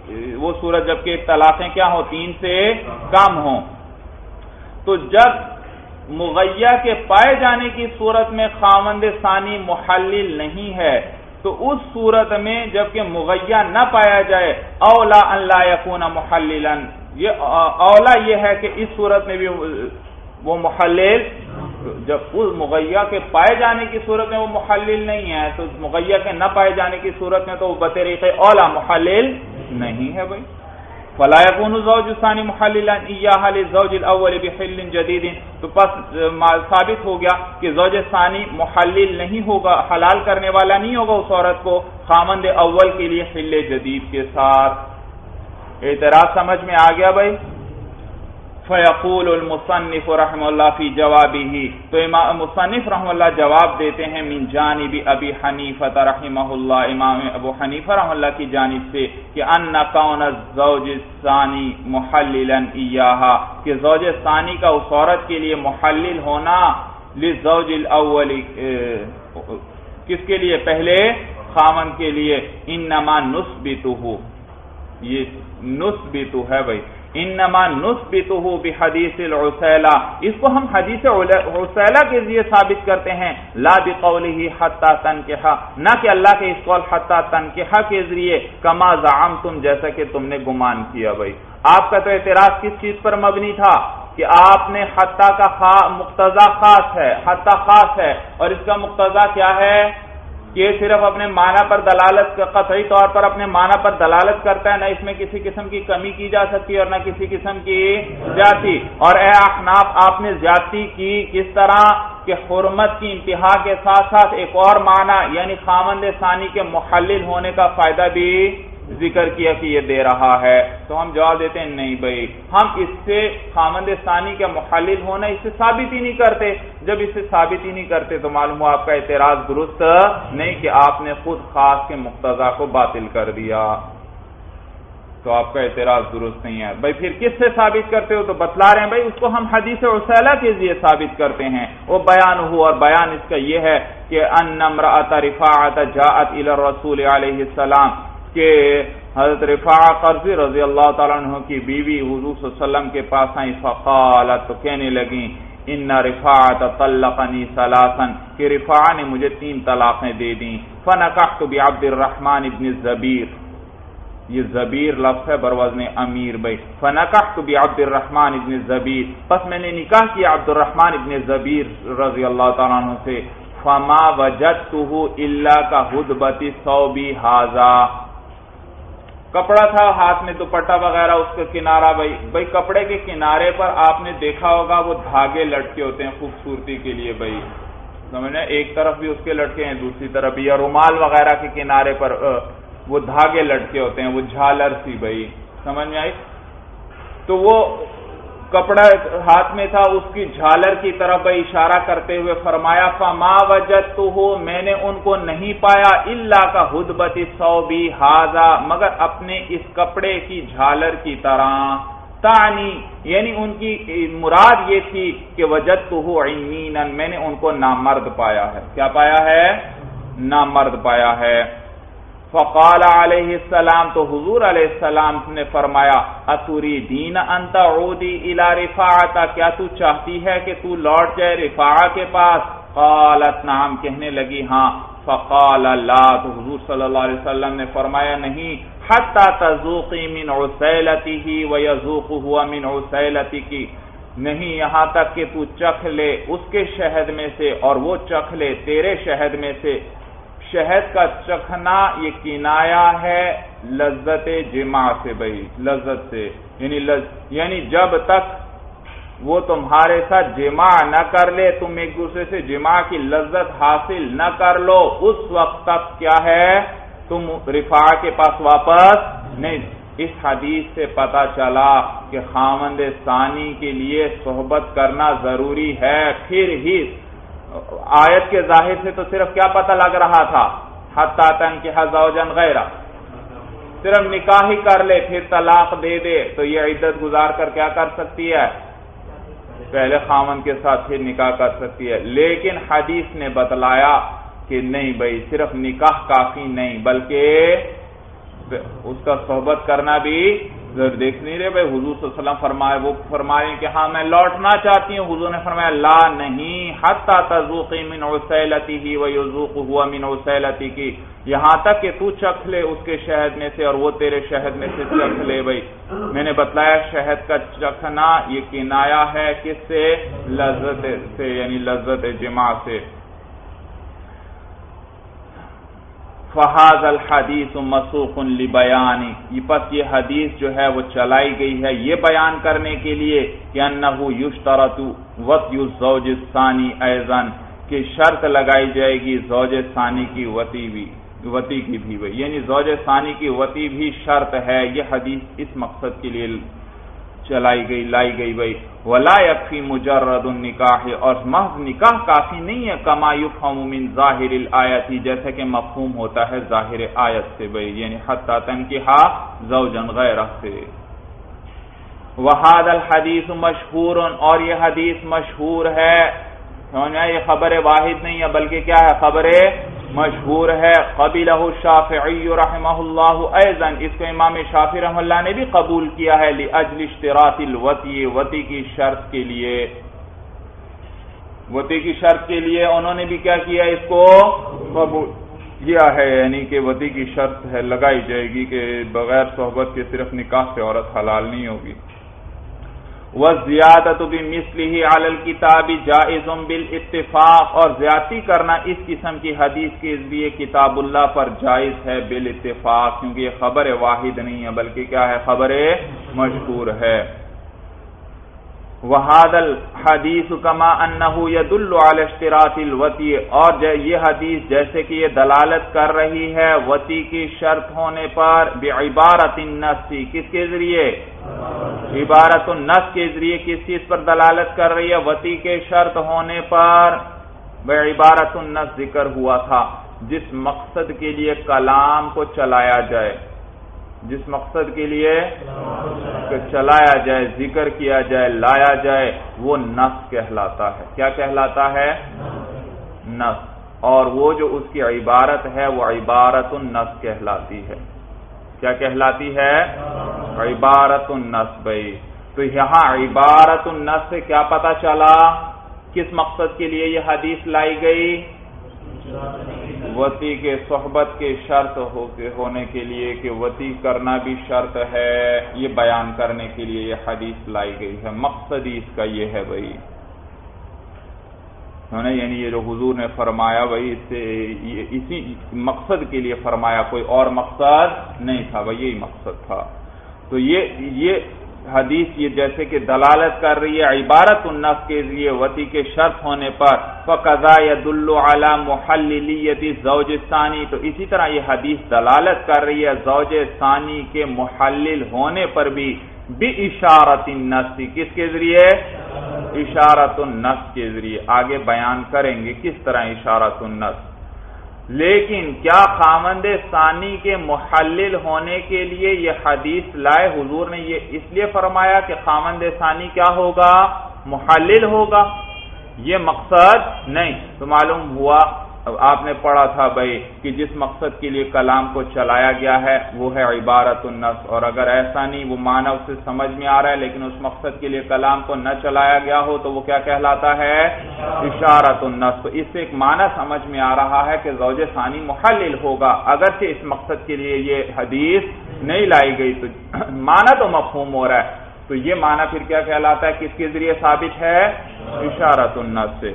وہ صورت جبکہ طلاقیں کیا ہوں 3 سے کم ہوں. تو جب مغیّہ کے پائے جانے کی صورت میں خاوند ثانی محلل نہیں ہے تو اس صورت میں جبکہ مغیّہ نہ پایا جائے اولا ان لا یکون محللا، یہ اولا یہ ہے کہ اس صورت میں بھی وہ محلل، جب اس مغیّہ کے پائے جانے کی صورت میں وہ محلل نہیں ہے تو مغیّہ کے نہ پائے جانے کی صورت میں تو وہ بطریق اولا محلل نہیں ہے بھائی. فلا يكون الزوج الثاني محللا اياها للزوج الاول بحل جديد، تو پس ثابت ہو گیا کہ زوج ثانی محلل نہیں ہوگا، حلال کرنے والا نہیں ہوگا اس عورت کو خامند اول کے لیے حل جدید کے ساتھ. اعتراض سمجھ میں آ گیا بھائی؟ فیقول المصنف رحمہ اللہ فی جوابہ، تو امام مصنف رحمہ اللہ جواب دیتے ہیں من جانب ابی حنیفہ رحمہ اللہ، امام ابو حنیفہ رحمہ اللہ کی جانب سے کہ ان کون الزوج الثانی محللا ایاہا، کہ زوج ثانی کا اس عورت کے لیے محلل ہونا للزوج الاول، کس کے لیے؟ پہلے خاوند کے لیے. انما نثبتہ، یہ نثبت ہے بھائی، انما نثبتہ بحدیث العسیلہ، اس کو ہم حدیث عسیلہ کے ذریعے ثابت کرتے ہیں، لا بقولہ حتی تنکح، نہ کہ اللہ کے اس قول حتی تنکح کے ذریعے، کما زعمتم، جیسا کہ تم نے گمان کیا. بھائی آپ کا تو اعتراض کس چیز پر مبنی تھا کہ آپ نے حتی کا مقتضا خاص ہے، حتی خاص ہے، اور اس کا مقتضا کیا ہے کہ صرف اپنے معنی پر دلالت، قطعی طور پر اپنے معنی پر دلالت کرتا ہے، نہ اس میں کسی قسم کی کمی کی جا سکتی اور نہ کسی قسم کی زیادتی. اور اے احناف، آپ نے زیادتی کی کس طرح کہ حرمت کی انتہا کے ساتھ ساتھ ایک اور معنی یعنی خاوند ثانی کے محلل ہونے کا فائدہ بھی ذکر کیا کہ یہ دے رہا ہے. تو ہم جواب دیتے ہیں نہیں بھائی، ہم اس سے خاوند ثانی کا محلل ہونا اس سے ثابت ہی نہیں کرتے. جب اس سے ثابت ہی نہیں کرتے تو معلوم ہوا آپ کا اعتراض درست نہیں کہ آپ نے خود خاص کے مقتضا کو باطل کر دیا، تو آپ کا اعتراض درست نہیں ہے. بھائی پھر کس سے ثابت کرتے ہو؟ تو بتلا رہے ہیں بھائی اس کو ہم حدیث عسیلہ کے ذریعے ثابت کرتے ہیں. وہ بیان ہو، اور بیان اس کا یہ ہے کہ ان امرأۃ رفاعۃ جاءت الی الرسول علیہ السلام، کہ حضرت رفاعہ قرظی رضی اللہ تعالیٰ عنہ کی بیوی حضور صلی اللہ علیہ وسلم کے پاس آئیں، فقالت، تو کہنے لگیں ان رفاعۃ طلقنی ثلاثا، کہ رفاعہ نے مجھے 3 طلاقیں دے دیں. فنکحت بعبد الرحمن ابن الزبیر، یہ زبیر لفظ ہے بروزن امیر بھائی. فنکحت بعبد الرحمن ابن الزبیر، پس میں نے نکاح کیا عبد الرحمن ابن زبیر رضی اللہ تعالیٰ عنہ سے. فما وجدته الا كهدبة ثوب هذا، کپڑا تھا ہاتھ میں دوپٹہ وغیرہ اس کا کنارہ. بھائی کپڑے کے کنارے پر آپ نے دیکھا ہوگا وہ دھاگے لٹکے ہوتے ہیں خوبصورتی کے لیے بھائی، سمجھنا ایک طرف بھی اس کے لٹکے ہیں دوسری طرف بھی، یا رومال وغیرہ کے کنارے پر وہ دھاگے لٹکے ہوتے ہیں، وہ جھالر سی بھائی، سمجھ میں آئی؟ تو وہ کپڑا ہاتھ میں تھا، اس کی جھالر کی طرف بھائی اشارہ کرتے ہوئے فرمایا فما وجدتہ، میں نے ان کو نہیں پایا الا كهدبة الثوب هذا، مگر اپنے اس کپڑے کی جھالر کی طرح. تعنی یعنی ان کی مراد یہ تھی کہ وجدتہ عنینا، میں نے ان کو نامرد پایا ہے. کیا پایا ہے؟ نامرد پایا ہے. فقال علیہ السلام، تو حضور علیہ السلام نے فرمایا اتریدین ان تعودی الی رفاعہ، کیا تو چاہتی ہے کہ تو لوٹ جائے رفاعہ کے پاس؟ قالت نعم، کہنے لگی ہاں. فقال لا، تو حضور صلی اللہ علیہ وسلم نے فرمایا نہیں، حتی تذوقی من عسیلتہ ویذوق ہوا من عسیلتک، نہیں یہاں تک کہ تو چکھ لے اس کے شہد میں سے اور وہ چکھ لے تیرے شہد میں سے. شہد کا چکھنا یہ کنایا ہے لذت جماع سے بھائی، لذت سے، یعنی جب تک وہ تمہارے ساتھ جماع نہ کر لے، تم ایک دوسرے سے جماع کی لذت حاصل نہ کر لو، اس وقت تک کیا ہے تم رفاعہ کے پاس واپس نہیں. اس حدیث سے پتہ چلا کہ خاوند ثانی کے لیے صحبت کرنا ضروری ہے. پھر ہی آیت کے ظاہر سے تو صرف کیا پتہ لگ رہا تھا حتی تنکح زوجا غیرہ، صرف نکاح ہی کر لے پھر طلاق دے دے تو یہ عدت گزار کر کیا کر سکتی ہے؟ پہلے خاوند کے ساتھ پھر نکاح کر سکتی ہے. لیکن حدیث نے بتلایا کہ نہیں بھائی، صرف نکاح کافی نہیں، بلکہ اس کا صحبت کرنا بھی دیکھ نہیں رہے بھائی، حضور صلی اللہ علیہ وسلم فرمائے، وہ فرمائے کہ ہاں میں لوٹنا چاہتی ہوں، حضور نے فرمایا لا نہیں، حتی تذوقی من عسیلتہ ویذوق ہوا من عسیلتک، یہاں تک کہ تو چکھ لے اس کے شہد میں سے اور وہ تیرے شہد میں سے چکھ لے۔ بھائی میں نے بتلایا شہد کا چکھنا یہ کنایا ہے کس سے؟ لذت سے، یعنی لذت جماع سے۔ فہذا الحدیث مسوق لبیان، پس یہ حدیث جو ہے وہ چلائی گئی ہے یہ بیان کرنے کے لیے کہ انہ یشترط وطی الزوج الثانی ایضا، کہ شرط لگائی جائے گی زوج ثانی کی وطی کی بھی، یعنی زوج ثانی کی وطی بھی شرط ہے۔ یہ حدیث اس مقصد کے لیے لائی گئی بھائی۔ ولا یکفی مجرد النکاح، اور محض نکاح کافی نہیں ہے، کما یفہم من ظاہر الآیت، جیسے کہ مفہوم ہوتا ہے ظاہر آیت سے بھائی، یعنی حتی تنکحا زوجا غیرہ سے۔ وہذا الحدیث مشہور، اور یہ حدیث مشہور ہے، یہ خبر واحد نہیں ہے بلکہ کیا ہے؟ خبر مشہور ہے۔ قبلہ الشافعی رحمہ اللہ ایضا، اس کو امام شافعی رحمہ اللہ نے بھی قبول کیا ہے، لاجل اشتراط الوطی، وطی کی شرط کے لیے، وطی کی شرط کے لیے انہوں نے بھی کیا کیا؟ اس کو قبول کیا ہے، یعنی کہ وطی کی شرط ہے لگائی جائے گی کہ بغیر صحبت کے صرف نکاح سے عورت حلال نہیں ہوگی۔ وَالزِّيَادَةُ بِمِثْلِهِ عَلَى الْكِتَابِ جَائِزٌ بِالْاتِّفَاقِ، اور زیادتی کرنا اس قسم کی حدیث کے ذریعے کتاب اللہ پر جائز ہے بالاتفاق، کیونکہ یہ خبر واحد نہیں ہے بلکہ کیا ہے؟ خبر مشہور ہے۔ وَهَذَا الْحَدِيثُ كَمَا أَنَّهُ يَدُلُّ عَلَى اشْتِرَاطِ الْوَطِيِ، اور یہ حدیث جیسے کہ یہ دلالت کر رہی ہے وطی کی شرط ہونے پر، بعبارت النص، کس کے ذریعے؟ عبارت النص کے ذریعے کس چیز پر دلالت کر رہی ہے؟ وطی کے شرط ہونے پر بعبارت النص ذکر ہوا تھا، جس مقصد کے لیے کلام کو چلایا جائے، جس مقصد کے لیے چلایا جائے، ذکر کیا جائے، لایا جائے، وہ نص کہلاتا ہے۔ کیا کہلاتا ہے؟ نص۔ اور وہ جو اس کی عبارت ہے وہ عبارت النص کہلاتی ہے۔ کیا کہلاتی ہے؟ عبارت النص بھائی۔ تو یہاں عبارت النص سے کیا پتا چلا؟ کس مقصد کے لیے یہ حدیث لائی گئی؟ وطی کے صحبت کے شرط ہونے کے لیے، کہ وطی کرنا بھی شرط ہے، یہ بیان کرنے کے لیے یہ حدیث لائی گئی ہے۔ مقصد ہی اس کا یہ ہے بھائی، یعنی یہ جو حضور نے فرمایا بھائی اسی مقصد کے لیے فرمایا، کوئی اور مقصد نہیں تھا بھائی، یہی مقصد تھا۔ تو یہ حدیث یہ جیسے کہ دلالت کر رہی ہے عبارت النص کے ذریعے وطی کے شرط ہونے پر، فقضا يدل على محللیت الزوج الثانی، تو اسی طرح یہ حدیث دلالت کر رہی ہے زوج ثانی کے محلل ہونے پر بھی، باشارت النص، کس کے ذریعے؟ اشارت النص کے ذریعے۔ آگے بیان کریں گے کس طرح اشارت النص۔ لیکن کیا خاوند ثانی کے محلل ہونے کے لیے یہ حدیث لائے؟ حضور نے یہ اس لیے فرمایا کہ خاوند ثانی کیا ہوگا؟ محلل ہوگا، یہ مقصد نہیں۔ تو معلوم ہوا، آپ نے پڑھا تھا بھائی کہ جس مقصد کے لیے کلام کو چلایا گیا ہے وہ ہے عبارت النص، اور اگر ایسا نہیں، وہ معنی اسے سمجھ میں آ رہا ہے لیکن اس مقصد کے لیے کلام کو نہ چلایا گیا ہو تو وہ کیا کہلاتا ہے؟ اشارت النص۔ تو اس سے ایک معنی سمجھ میں آ رہا ہے کہ زوج ثانی محلل ہوگا، اگرچہ اس مقصد کے لیے یہ حدیث نہیں لائی گئی، تو معنی تو مفہوم ہو رہا ہے۔ تو یہ معنی پھر کیا کہلاتا ہے؟ کس کے ذریعے ثابت ہے؟ اشارت النص سے۔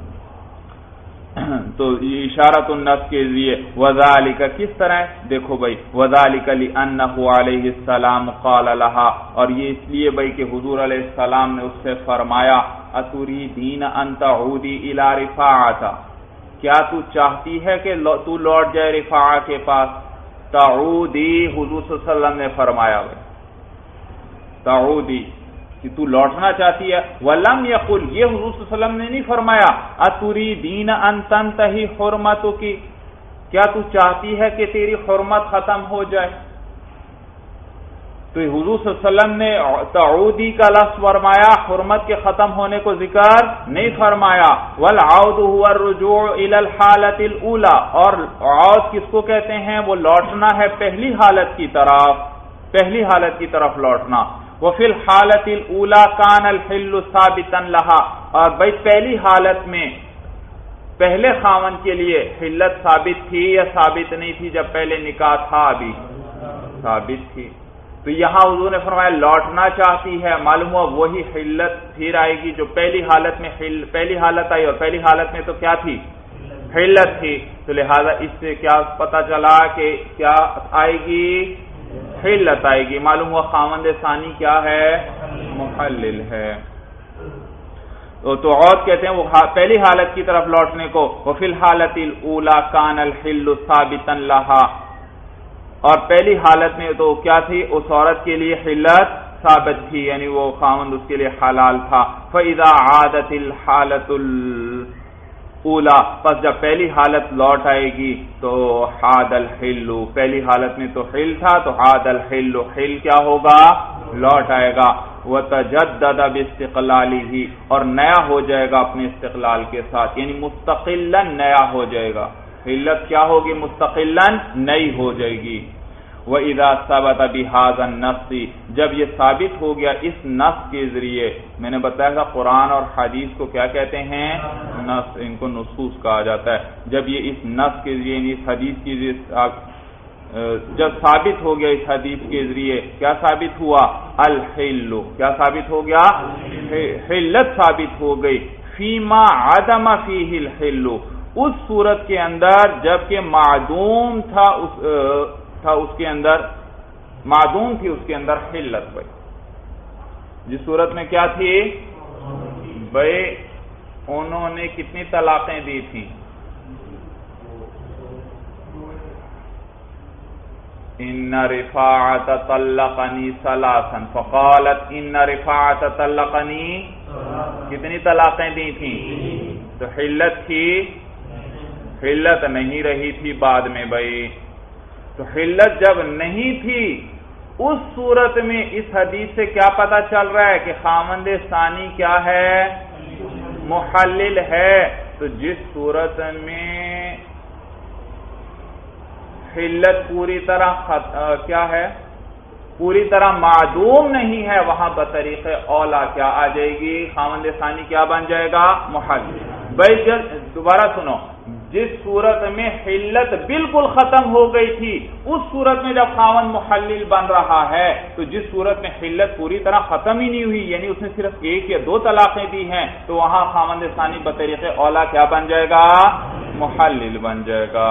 تو یہ اشارت النص کے ذریعے، وذالک کس طرح؟ دیکھو بھائی، وذالک لانہ علیہ السلام قال لها، اور یہ اس لیے بھائی کہ حضور علیہ السلام نے اس سے فرمایا، اتریدین ان تعودی الی رفاعۃ، کیا تو چاہتی ہے کہ تو لوٹ جائے رفاعہ کے پاس؟ تعودی، حضور صلی اللہ علیہ وسلم نے فرمایا بھائی تعودی کہ تو لوٹنا چاہتی ہے۔ وَلَمْ يَقُلْ، یہ حضور صلی اللہ علیہ وسلم نے نہیں فرمایا أَتُرِيدِينَ أَن تَنْتَهِي حُرْمَتُكِ، کیا تو چاہتی ہے کہ تیری حرمت ختم ہو جائے؟ تو حضور صلی اللہ علیہ وسلم نے تعودی کا لفظ فرمایا، حرمت کے ختم ہونے کو ذکر نہیں فرمایا۔ والعود هو الرجوع الى الحالة الاولى، اور عود کس کو کہتے ہیں؟ وہ لوٹنا ہے پہلی حالت کی طرف، پہلی حالت کی طرف لوٹنا۔ وفي الحالة الاولى كان الحل ثابتا لها، اور بھائی پہلی حالت میں پہلے خاوند کے لیے حلت ثابت تھی یا ثابت نہیں تھی؟ جب پہلے نکاح تھا ابھی ثابت تھی۔ تو یہاں حضور نے فرمایا لوٹنا چاہتی ہے، معلوم ہوا وہی حلت پھر آئے گی جو پہلی حالت میں پہلی حالت آئی، اور پہلی حالت میں تو کیا تھی؟ حلت تھی۔ تو لہذا اس سے کیا پتا چلا کہ کیا آئے گی؟ حلت آئے گی۔ معلوم ہوا خاوند ثانی کیا ہے؟ محلل ہے۔ تو عود کہتے ہیں وہ پہلی حالت کی طرف لوٹنے کو۔ وفی الحالۃ الاولی کان الحل ثابتا لها، اور پہلی حالت میں تو کیا تھی؟ اس عورت کے لیے حلت ثابت تھی، یعنی وہ خاوند اس کے لیے حلال تھا۔ فَإِذَا عَادَتِ الْحَالَةُ الْأُولَى، پس جب پہلی حالت لوٹ آئے گی تو حاد الحل، پہلی حالت میں تو حل تھا تو حاد الحل، حل کیا ہوگا؟ لوٹ آئے گا۔ وَتَجَدَّدَ بِاسْتِقْلَالِهِ، اور نیا ہو جائے گا اپنے استقلال کے ساتھ، یعنی مستقلاً نیا ہو جائے گا۔ حلت کیا ہوگی؟ مستقلاً نئی ہو جائے گی۔ وَإِذَا ثَبَتَ بِهَذَا النَّصِّ، جب یہ ثابت ہو گیا اس نص کے ذریعے، میں نے بتایا تھا قرآن اور حدیث کو کیا کہتے ہیں؟ نص، ان کو نصوص کہا جاتا ہے۔ جب یہ اس نص کے ذریعے، اس حدیث کے ذریعے جب ثابت ہو گیا اس حدیث کے ذریعے، کیا ثابت ہوا؟ الحل، کیا ثابت ہو گیا؟ حلت ثابت ہو گئی۔ فیما عدم فیہ الحل، اس صورت کے اندر جب کہ معدوم تھا اس کے اندر، معدوم تھی اس کے اندر حلت۔ بھائی جس صورت میں کیا تھی؟ بھائی انہوں نے کتنی طلاقیں دی تھیں؟ ان رفاعۃ طلقنی ثلاثا فقالت ان رفاعۃ طلقنی، کتنی طلاقیں دی تھیں؟ تو حلت تھی؟ حلت نہیں رہی تھی بعد میں بھائی۔ تو حلت جب نہیں تھی اس صورت میں اس حدیث سے کیا پتا چل رہا ہے کہ خاوند ثانی کیا ہے؟ محلل ہے۔ تو جس صورت میں حلت پوری طرح کیا ہے؟ پوری طرح معدوم نہیں ہے، وہاں بطریق اولا کیا آ جائے گی؟ خاوند ثانی کیا بن جائے گا؟ محلل۔ بھائی دوبارہ سنو، جس صورت میں حلت بالکل ختم ہو گئی تھی اس صورت میں جب خاوند محلل بن رہا ہے، تو جس صورت میں حلت پوری طرح ختم ہی نہیں ہوئی، یعنی اس نے صرف ایک یا دو طلاقیں دی ہیں، تو وہاں خاوند ثانی بطریق اولا کیا بن جائے گا؟ محلل بن جائے گا۔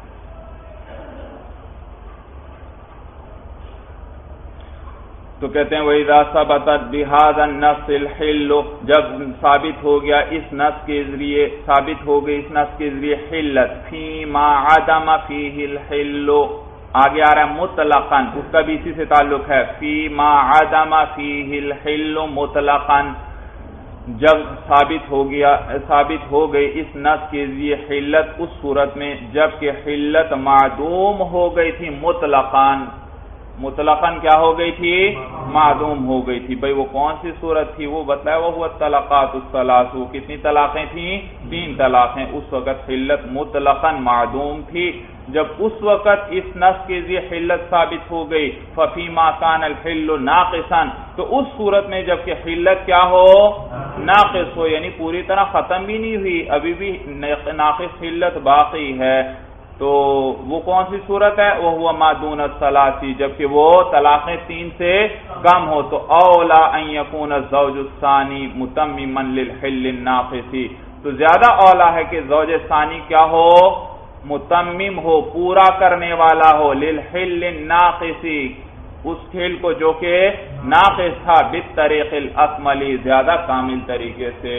تو کہتے ہیں وَإِذَا ثَبَتَتْ بِهَذَا النَّصِّ الْحِلُّ، جب ثابت ہو گیا اس نص کے ذریعے، ثابت ہو گئی اس نص کے ذریعے حلت، فِيمَا عَدَمَ فِيهِ الْحِلُّ، آگے آ رہا ہے مطلقاً، اس کا بھی اسی سے تعلق ہے، فِيمَا عَدَمَ فِيهِ الْحِلُّ مطلقاً، جب ثابت ہو گئی اس نص کے ذریعے حلت اس صورت میں جب کہ حلت معدوم ہو گئی تھی مطلقاً، مطلقاً کیا ہو گئی تھی؟ معدوم ہو گئی تھی۔ بھئی وہ کون سی صورت تھی؟ وہ بتایا وہ الطلاقات الثلاث، کتنی طلاقیں تھیں؟ 3 طلاقیں۔ اس وقت حلت مطلقاً معدوم تھی، جب اس وقت اس نص کے ذریعے حلت ثابت ہو گئی، فَفِيمَا كَانَ الْحِلُّ نَاقِصًا، تو اس صورت میں جب کہ حلت کیا ہو؟ ناقص ہو، یعنی پوری طرح ختم بھی نہیں ہوئی، ابھی بھی ناقص حلت باقی ہے، تو وہ کون سی صورت ہے؟ وہ ہوا ما دون الثلاث، جبکہ وہ طلاقیں 3 سے کم ہو، تو اولا ان یکون الزوج الثانی متمما للحل الناقص، تو زیادہ اولا ہے کہ زوج ثانی کیا ہو؟ متمم ہو، پورا کرنے والا ہو، للحل الناقص، اس حل کو جو کہ ناقص تھا، بالطریق الاکمل، زیادہ کامل طریقے سے۔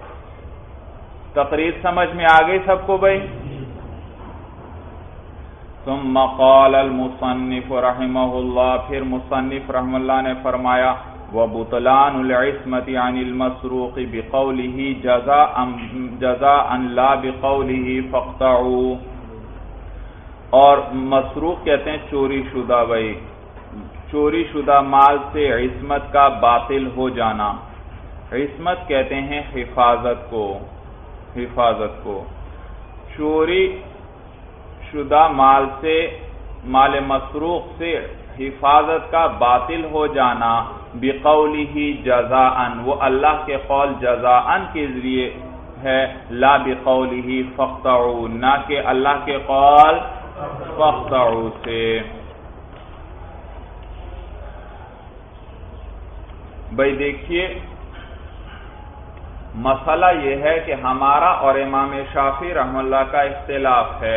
تقریر سمجھ میں آ گئی سب کو بھائی؟ ثم قال المصنف رحمہ اللہ، پھر مصنف رحمہ اللہ نے فرمایا وبطلان العصمت عن المسروق بقوله جزاء لا بقوله فاقطعوا، اور مسروق کہتے ہیں چوری شدہ بھائی، چوری شدہ مال سے عصمت کا باطل ہو جانا. عصمت کہتے ہیں حفاظت کو. چوری شدہ مال سے، مال مسروق سے حفاظت کا باطل ہو جانا بقولہ جزاءً، وہ اللہ کے قول جزاءً کے ذریعے ہے، لا بقولہ فاقطعوا، نہ کہ اللہ کے قول فاقطعوا سے. بھائی دیکھیے، مسئلہ یہ ہے کہ ہمارا اور امام شافعی رحمہ اللہ کا اختلاف ہے.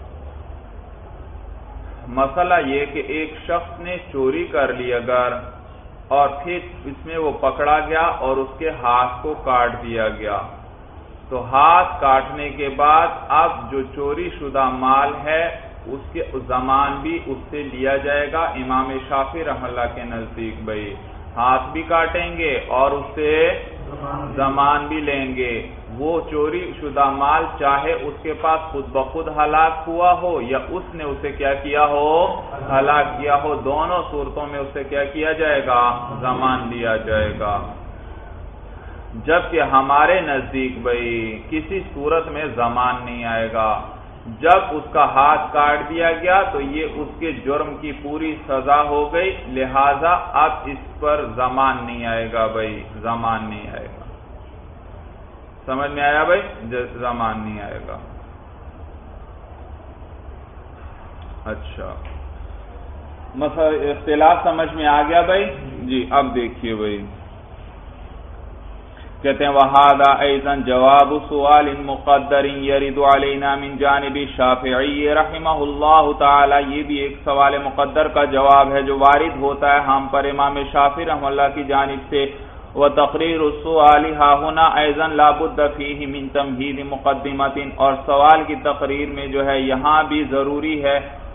مسئلہ یہ کہ ایک شخص نے چوری کر لی اگر، اور پھر اس میں وہ پکڑا گیا اور اس کے ہاتھ کو کاٹ دیا گیا، تو ہاتھ کاٹنے کے بعد اب جو چوری شدہ مال ہے اس کے ضمان بھی اس سے لیا جائے گا. امام شافعی رحمہ اللہ کے نزدیک بھائی ہاتھ بھی کاٹیں گے اور اس سے ضمان بھی لیں گے. وہ چوری شدہ مال چاہے اس کے پاس خود بخود ہلاک ہوا ہو یا اس نے اسے کیا کیا ہو، ہلاک کیا ہو، دونوں صورتوں میں اسے کیا کیا جائے گا، ضمان لیا جائے گا. جبکہ ہمارے نزدیک بھائی کسی صورت میں ضمان نہیں آئے گا. جب اس کا ہاتھ کاٹ دیا گیا تو یہ اس کے جرم کی پوری سزا ہو گئی، لہذا اب اس پر ضمان نہیں آئے گا بھائی، ضمان نہیں آئے گا. سمجھ میں آیا بھائی؟ ضمان نہیں آئے گا. اچھا، مثلا اختلاف سمجھ میں آ گیا بھائی؟ جی اب دیکھیے بھائی، کہتے ہیں وَهَذَا أَيْضًا جَوَابُ سُؤَالٍ مُقَدَّرٍ يَرِدُ عَلَيْنَا مِنْ جَانِبِ الشَّافِعِيِّ رَحِمَهُ اللَّهُ تَعَالَى. یہ بھی ایک سوال مقدر کا جواب ہے جو وارد ہوتا ہے ہم پر امام شافعی رحمہ اللہ کی جانب سے. وَتَقْرِيرُ السُّؤَالِ هَا هُنَا أَيْضًا لَا بُدَّ فِيهِ مِنْ تَمْهِيدِ مُقَدِّمَةٍ، اور سوال کی تقریر میں جو ہے یہاں بھی ضروری ہے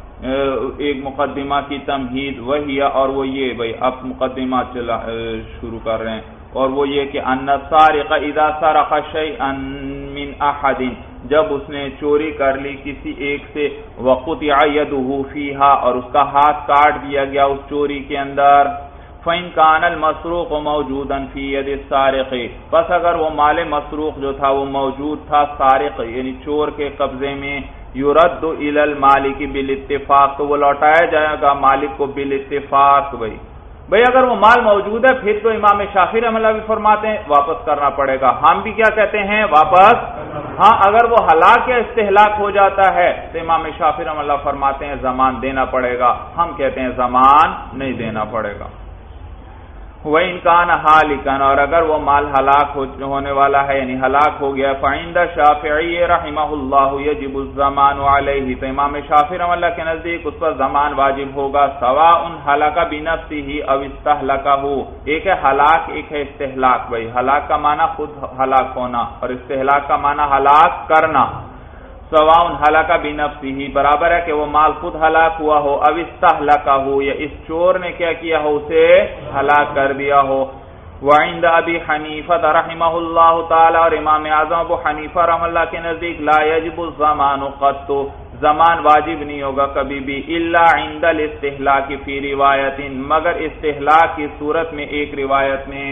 ایک مقدمہ کی تمہید. وہی اور وہ یہ بھائی اب مقدمہ شروع کر رہے ہیں، اور وہ یہ کہ ان السارق اذا سرق شيئا من احد، جب اس نے چوری کر لی کسی ایک سے، وقطع يده فيها، اور اس کا ہاتھ کاٹ دیا گیا اس چوری کے اندر، فإن كان المسروق موجودا في يد السارق، بس اگر وہ مال مسروق جو تھا وہ موجود تھا سارق یعنی چور کے قبضے میں، يرد الى المالك بالاتفاق، تو وہ لوٹایا جائے گا مالک کو بالاتفاق. بھئی اگر وہ مال موجود ہے پھر تو امام شافعی رحمہ اللہ بھی فرماتے ہیں واپس کرنا پڑے گا. ہم بھی کیا کہتے ہیں، واپس. ہاں اگر وہ ہلاک یا استہلاک ہو جاتا ہے تو امام شافعی رحمہ اللہ فرماتے ہیں ضمان دینا پڑے گا، ہم کہتے ہیں ضمان نہیں دینا پڑے گا. وَإِنْ كَانَ هَالِكًا، اور اگر وہ مال ہلاک ہونے والا ہے یعنی ہلاک ہو گیا، فَعِنْدَ الشَّافِعِيِّ رَحِمَهُ اللَّهُ يَجِبُ الضَّمَانُ عَلَيْهِ، تو امام شافعی رحمہ اللہ کے نزدیک اس پر ضمان واجب ہوگا. سواء هلك بنفسه او استهلكه، ایک ہے ہلاک ایک ہے استہلاک. بھائی ہلاک کا معنی خود ہلاک ہونا اور استہلاک کا معنی ہلاک کرنا. سواء هلك بنفسه، برابر ہے کہ وہ مال خود ہلاک ہوا ہو، او استهلكه، یا اس چور نے کیا کیا ہو اسے ہلاک کر دیا ہو. وعند ابی حنیفہ رحمہ اللہ تعالی، اور امام اعظم ابو حنیفہ رحمہ اللہ کے نزدیک لا یجب الضمان قط، ضمان واجب نہیں ہوگا کبھی بھی، الا عند الاستہلاک فی روایت، مگر استہلاک کی صورت میں ایک روایت میں.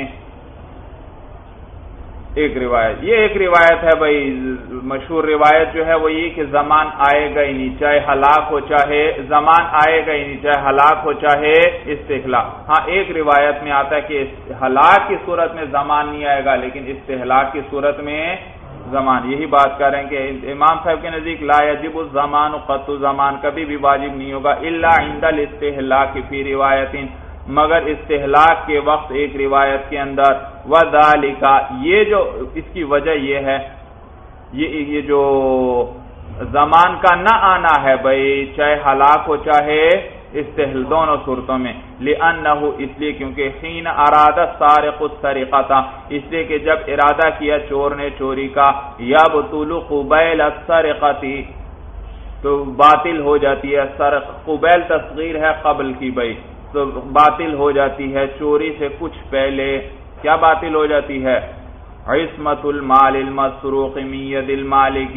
ایک روایت، یہ ایک روایت ہے بھائی مشہور روایت جو ہے وہ یہ کہ ضمان آئے گا ہی نہیں، چاہے ہلاک ہو چاہے ضمان آئے گا ہی نہیں، چاہے ہلاک ہو چاہے استہلاک. ہاں ایک روایت میں آتا ہے کہ ہلاک کی صورت میں ضمان نہیں آئے گا لیکن استہلاک کی صورت میں ضمان. یہی بات کر رہے ہیں کہ امام صاحب کے نزدیک لا یجب الضمان قط، ضمان کبھی بھی واجب نہیں ہوگا، الا عند الاستہلاک فی روایت، مگر استہلاک کے وقت ایک روایت کے اندر. وذالک، یہ جو اس کی وجہ یہ ہے، یہ جو زمان کا نہ آنا ہے بھائی چاہے ہلاک ہو چاہے دونوں صورتوں میں، لأنہ، اس لیے کیونکہ حین اراد السارق السرقۃ، اس لیے کہ جب ارادہ کیا چور نے چوری کا، یبطل قبیل السرقۃ، تو باطل ہو جاتی ہے سرق، قبیل تصغیر ہے قبل کی بھائی، تو باطل ہو جاتی ہے چوری سے کچھ پہلے. کیا باطل ہو جاتی ہے؟ عصمت المال المسروق من ید المالکی،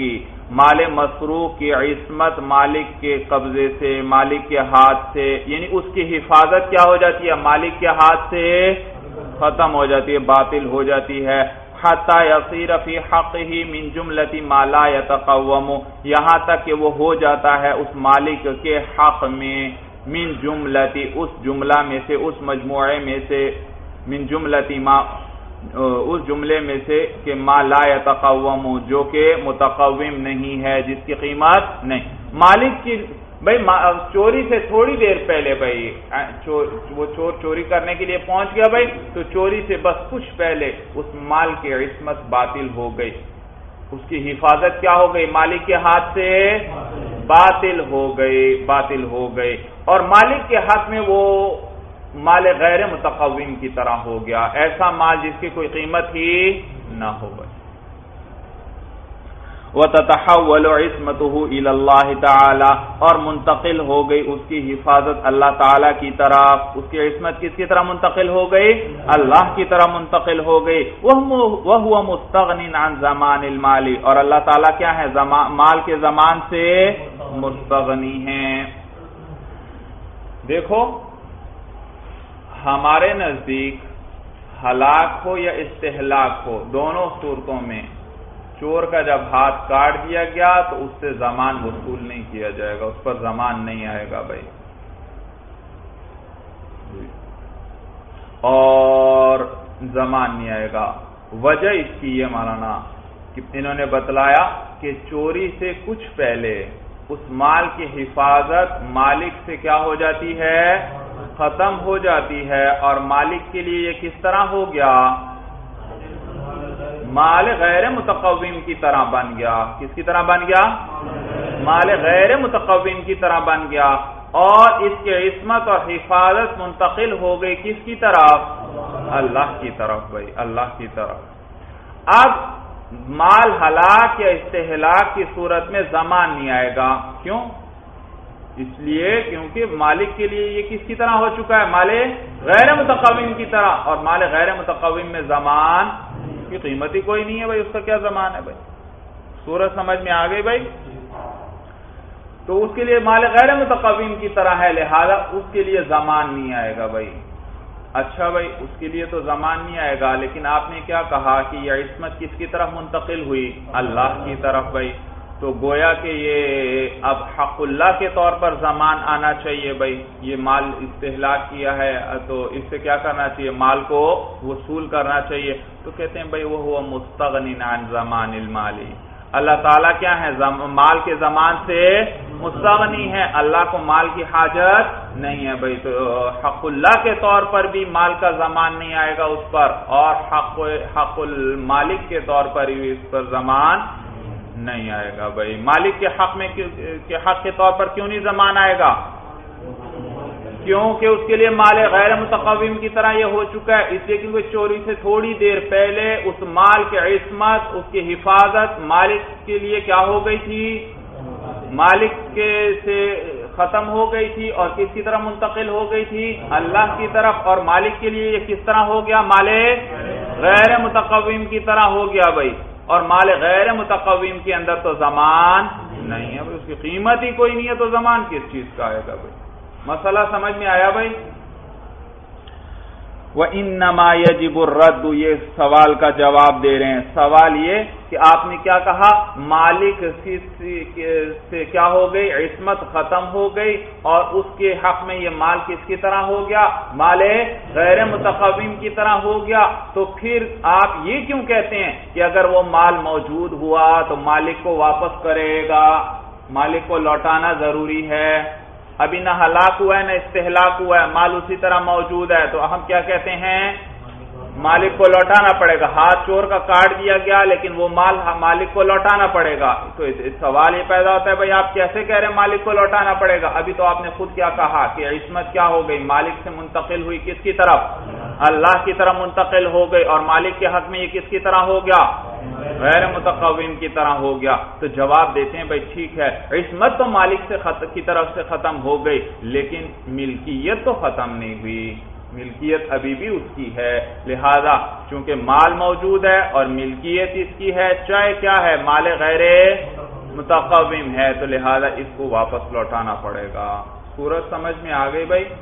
مال مسروق کی عصمت مالک کے قبضے سے، مالک کے ہاتھ سے، یعنی اس کی حفاظت کیا ہو جاتی ہے؟ مالک کے ہاتھ سے ختم ہو جاتی ہے، باطل ہو جاتی ہے۔ حتی یصیر فی حقہ من جملۃ ما لا یتقوم، یہاں تک کہ وہ ہو جاتا ہے اس مالک کے حق میں من جملۃ، اس جملہ میں سے، اس مجموعے میں سے، من جملۃ ما، اس جملے میں سے کہ ما لا یتقوم، جو کہ متقوم نہیں ہے، جس کی قیمت نہیں۔ مالک کی بھائی چوری سے تھوڑی دیر پہلے بھائی وہ چور چوری کرنے کے لیے پہنچ گیا بھائی، تو چوری سے بس کچھ پہلے اس مال کی عصمت باطل ہو گئی، اس کی حفاظت کیا ہو گئی؟ مالک کے ہاتھ سے باطل ہو گئی، اور مالک کے ہاتھ میں وہ مال غیر متقوم کی طرح ہو گیا، ایسا مال جس کی کوئی قیمت ہی نہ ہو گئی۔ وَتَتَحَوَّلُ عِصْمَتُهُ إِلَى اللَّهِ تَعَالَى، اور منتقل ہو گئی اس کی حفاظت اللہ تعالیٰ کی طرف، اس کی عصمت کس کی طرح منتقل ہو گئی؟ اللہ کی طرح منتقل ہو گئی۔ وَهُوَ مُسْتَغْنٍ عَنْ زَمَانِ الْمَالِ، اور اللہ تعالیٰ کیا ہے؟ مال کے زمان سے مستغنی ہیں۔ دیکھو ہمارے نزدیک ہلاک ہو یا استہلاک ہو، دونوں صورتوں میں چور کا جب ہاتھ کاٹ دیا گیا تو اس سے زمان وصول نہیں کیا جائے گا، اس پر زمان نہیں آئے گا بھائی، اور زمان نہیں آئے گا۔ وجہ اس کی یہ مولانا کہ انہوں نے بتلایا کہ چوری سے کچھ پہلے اس مال کی حفاظت مالک سے کیا ہو جاتی ہے؟ ختم ہو جاتی ہے، اور مالک کے لیے یہ کس طرح ہو گیا؟ مال غیر متقوم کی طرح بن گیا۔ کس کی طرح بن گیا؟ مال غیر متقوم کی طرح بن گیا، اور اس کی عصمت اور حفاظت منتقل ہو گئی کس کی طرف؟ اللہ کی طرف بھائی، اللہ کی طرف۔ اب مال ہلاک یا استہلاک کی صورت میں زمان نہیں آئے گا، کیوں؟ اس لیے کیونکہ مالک کے لیے یہ کس کی طرح ہو چکا ہے؟ مال غیر متقوم کی طرح، اور مال غیر متقوم میں زمان کی قیمت ہی کوئی نہیں ہے بھائی، اس کا کیا زمان ہے بھائی؟ صورت سمجھ میں آ گئی بھائی؟ تو اس کے لیے مال غیر متقوم کی طرح ہے، لہذا اس کے لیے زمان نہیں آئے گا بھائی۔ اچھا بھائی، اس کے لیے تو زمان نہیں آئے گا، لیکن آپ نے کیا کہا کہ یہ عصمت کس کی طرف منتقل ہوئی؟ اللہ کی طرف بھائی، تو گویا کہ یہ اب حق اللہ کے طور پر زمان آنا چاہیے بھائی، یہ مال استہلاک کیا ہے تو اس سے کیا کرنا چاہیے؟ مال کو وصول کرنا چاہیے۔ تو کہتے ہیں بھائی وہ ہوا مستغنی عن زمان المال، اللہ تعالیٰ کیا ہے؟ مال کے زمان سے مستغنی ہے، اللہ کو مال کی حاجت نہیں ہے بھائی، تو حق اللہ کے طور پر بھی مال کا زمان نہیں آئے گا اس پر، اور حق المالک کے طور پر بھی اس پر زمان نہیں آئے گا بھائی۔ مالک کے حق میں کے حق کے طور پر کیوں نہیں زمان آئے گا؟ کیونکہ اس کے لیے مال غیر متقوم کی طرح یہ ہو چکا ہے، اس لیے کیونکہ چوری سے تھوڑی دیر پہلے اس مال کی عصمت، اس کی حفاظت مالک کے لیے کیا ہو گئی تھی؟ مالک کے سے ختم ہو گئی تھی، اور کس کی طرف منتقل ہو گئی تھی؟ اللہ کی طرف، اور مالک کے لیے یہ کس طرح ہو گیا؟ مال غیر متقوم کی طرح ہو گیا بھائی، اور مال غیر متقوم کے اندر تو زمان نہیں ہے بھائی، اس کی قیمت ہی کوئی نہیں ہے، تو زمان کس چیز کا آئے گا بھائی؟ مسئلہ سمجھ میں آیا بھائی؟ وَإِنَّمَا يَجِبُ الرَّدُّ، یہ سوال کا جواب دے رہے ہیں۔ سوال یہ کہ آپ نے کیا کہا؟ مالک سے کیا ہو گئی؟ عصمت ختم ہو گئی، اور اس کے حق میں یہ مال کس کی طرح ہو گیا؟ مال غیر متقوم کی طرح ہو گیا۔ تو پھر آپ یہ کیوں کہتے ہیں کہ اگر وہ مال موجود ہوا تو مالک کو واپس کرے گا، مالک کو لوٹانا ضروری ہے؟ ابھی نہ ہلاک ہوا ہے نہ استہلاک ہوا ہے، مال اسی طرح موجود ہے، تو ہم کیا کہتے ہیں؟ مالک کو لوٹانا پڑے گا۔ ہاتھ چور کا کاٹ دیا گیا لیکن وہ مال مالک کو لوٹانا پڑے گا۔ تو سوال یہ پیدا ہوتا ہے بھائی آپ کیسے کہہ رہے ہیں مالک کو لوٹانا پڑے گا؟ ابھی تو آپ نے خود کیا کہا کہ عصمت کیا ہو گئی؟ مالک سے منتقل ہوئی کس کی طرف؟ اللہ کی طرف منتقل ہو گئی، اور مالک کے حق میں یہ کس کی طرح ہو گیا؟ غیر متقوم کی طرح ہو گیا۔ تو جواب دیتے ہیں بھائی ٹھیک ہے، عصمت تو مالک کی طرف سے ختم ہو گئی، لیکن ملکیت تو ختم نہیں ہوئی، ملکیت ابھی بھی اس کی ہے، لہذا چونکہ مال موجود ہے اور ملکیت اس کی ہے، چاہے کیا ہے؟ مال غیر متقوم ہے تو لہذا اس کو واپس لوٹانا پڑے گا۔ صورت سمجھ میں آ گئی بھائی؟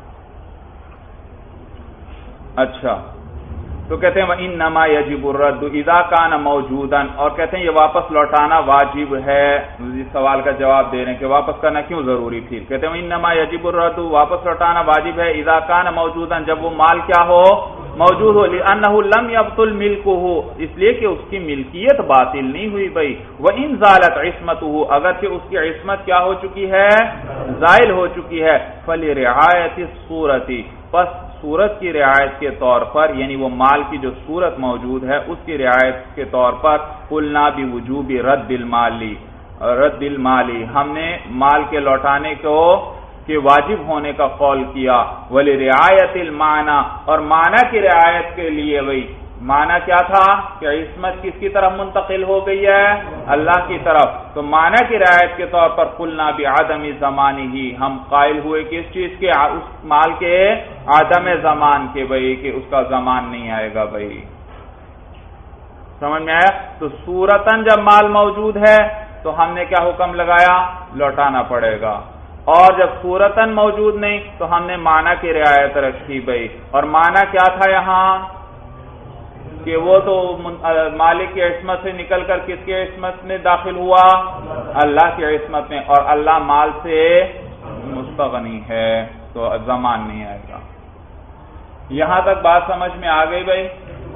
اچھا، تو کہتے ہیں وَإِنَّمَا يَجِبُ الرَّدُّ إِذَا كَانَ مَوْجُودًا، اور کہتے ہیں یہ واپس لوٹانا واجب ہے۔ اس سوال کا جواب دے رہے ہیں کہ واپس کرنا کیوں ضروری پھر؟ کہتے ہیں وَإِنَّمَا يَجِبُ الرَّدُّ، واپس لوٹانا واجب ہے إِذَا كَانَ مَوْجُودًا، جب وہ مال کیا ہو؟ موجود ہو، لِأَنَّهُ لَمْ يَبْطُلْ مِلْكُهُ، اس لیے کہ اس کی ملکیت باطل نہیں ہوئی بھائی۔ وَإِنْ زَالَتْ عِصْمَتُهُ، اگرچہ اس کی عصمت کیا ہو چکی ہے؟ زائل ہو چکی ہے۔ فَلِرِعَایَةِ الصُّورَةِ، پس صورت کی رعایت کے طور پر، یعنی وہ مال کی جو صورت موجود ہے اس کی رعایت کے طور پر، قلنا بوجوب رد المالی، ہم نے مال کے لوٹانے کو کہ واجب ہونے کا قول کیا۔ وَلِرِعَایَةِ الْمَعْنَى، اور معنی کی رعایت کے لیے وہی معنی کیا تھا کہ عصمت کس کی طرف منتقل ہو گئی ہے؟ اللہ کی طرف، تو معنی کی رعایت کے طور پر قلنا بعدم زمانہ، ہم قائل ہوئے کس چیز کے؟ اس مال کے عدم زمان کے بھائی، کہ اس کا زمان نہیں آئے گا بھائی۔ سمجھ میں آیا؟ تو صورتاً جب مال موجود ہے تو ہم نے کیا حکم لگایا؟ لوٹانا پڑے گا، اور جب صورتاً موجود نہیں تو ہم نے معنی کی رعایت رکھی بھائی۔ اور معنی کیا تھا یہاں؟ کہ وہ تو مالک کی عصمت سے نکل کر کس کی عصمت میں داخل ہوا؟ اللہ کی عصمت میں، اور اللہ مال سے مستغنی ہے تو زمان نہیں آئے گا۔ یہاں تک بات سمجھ میں آ گئی بھائی؟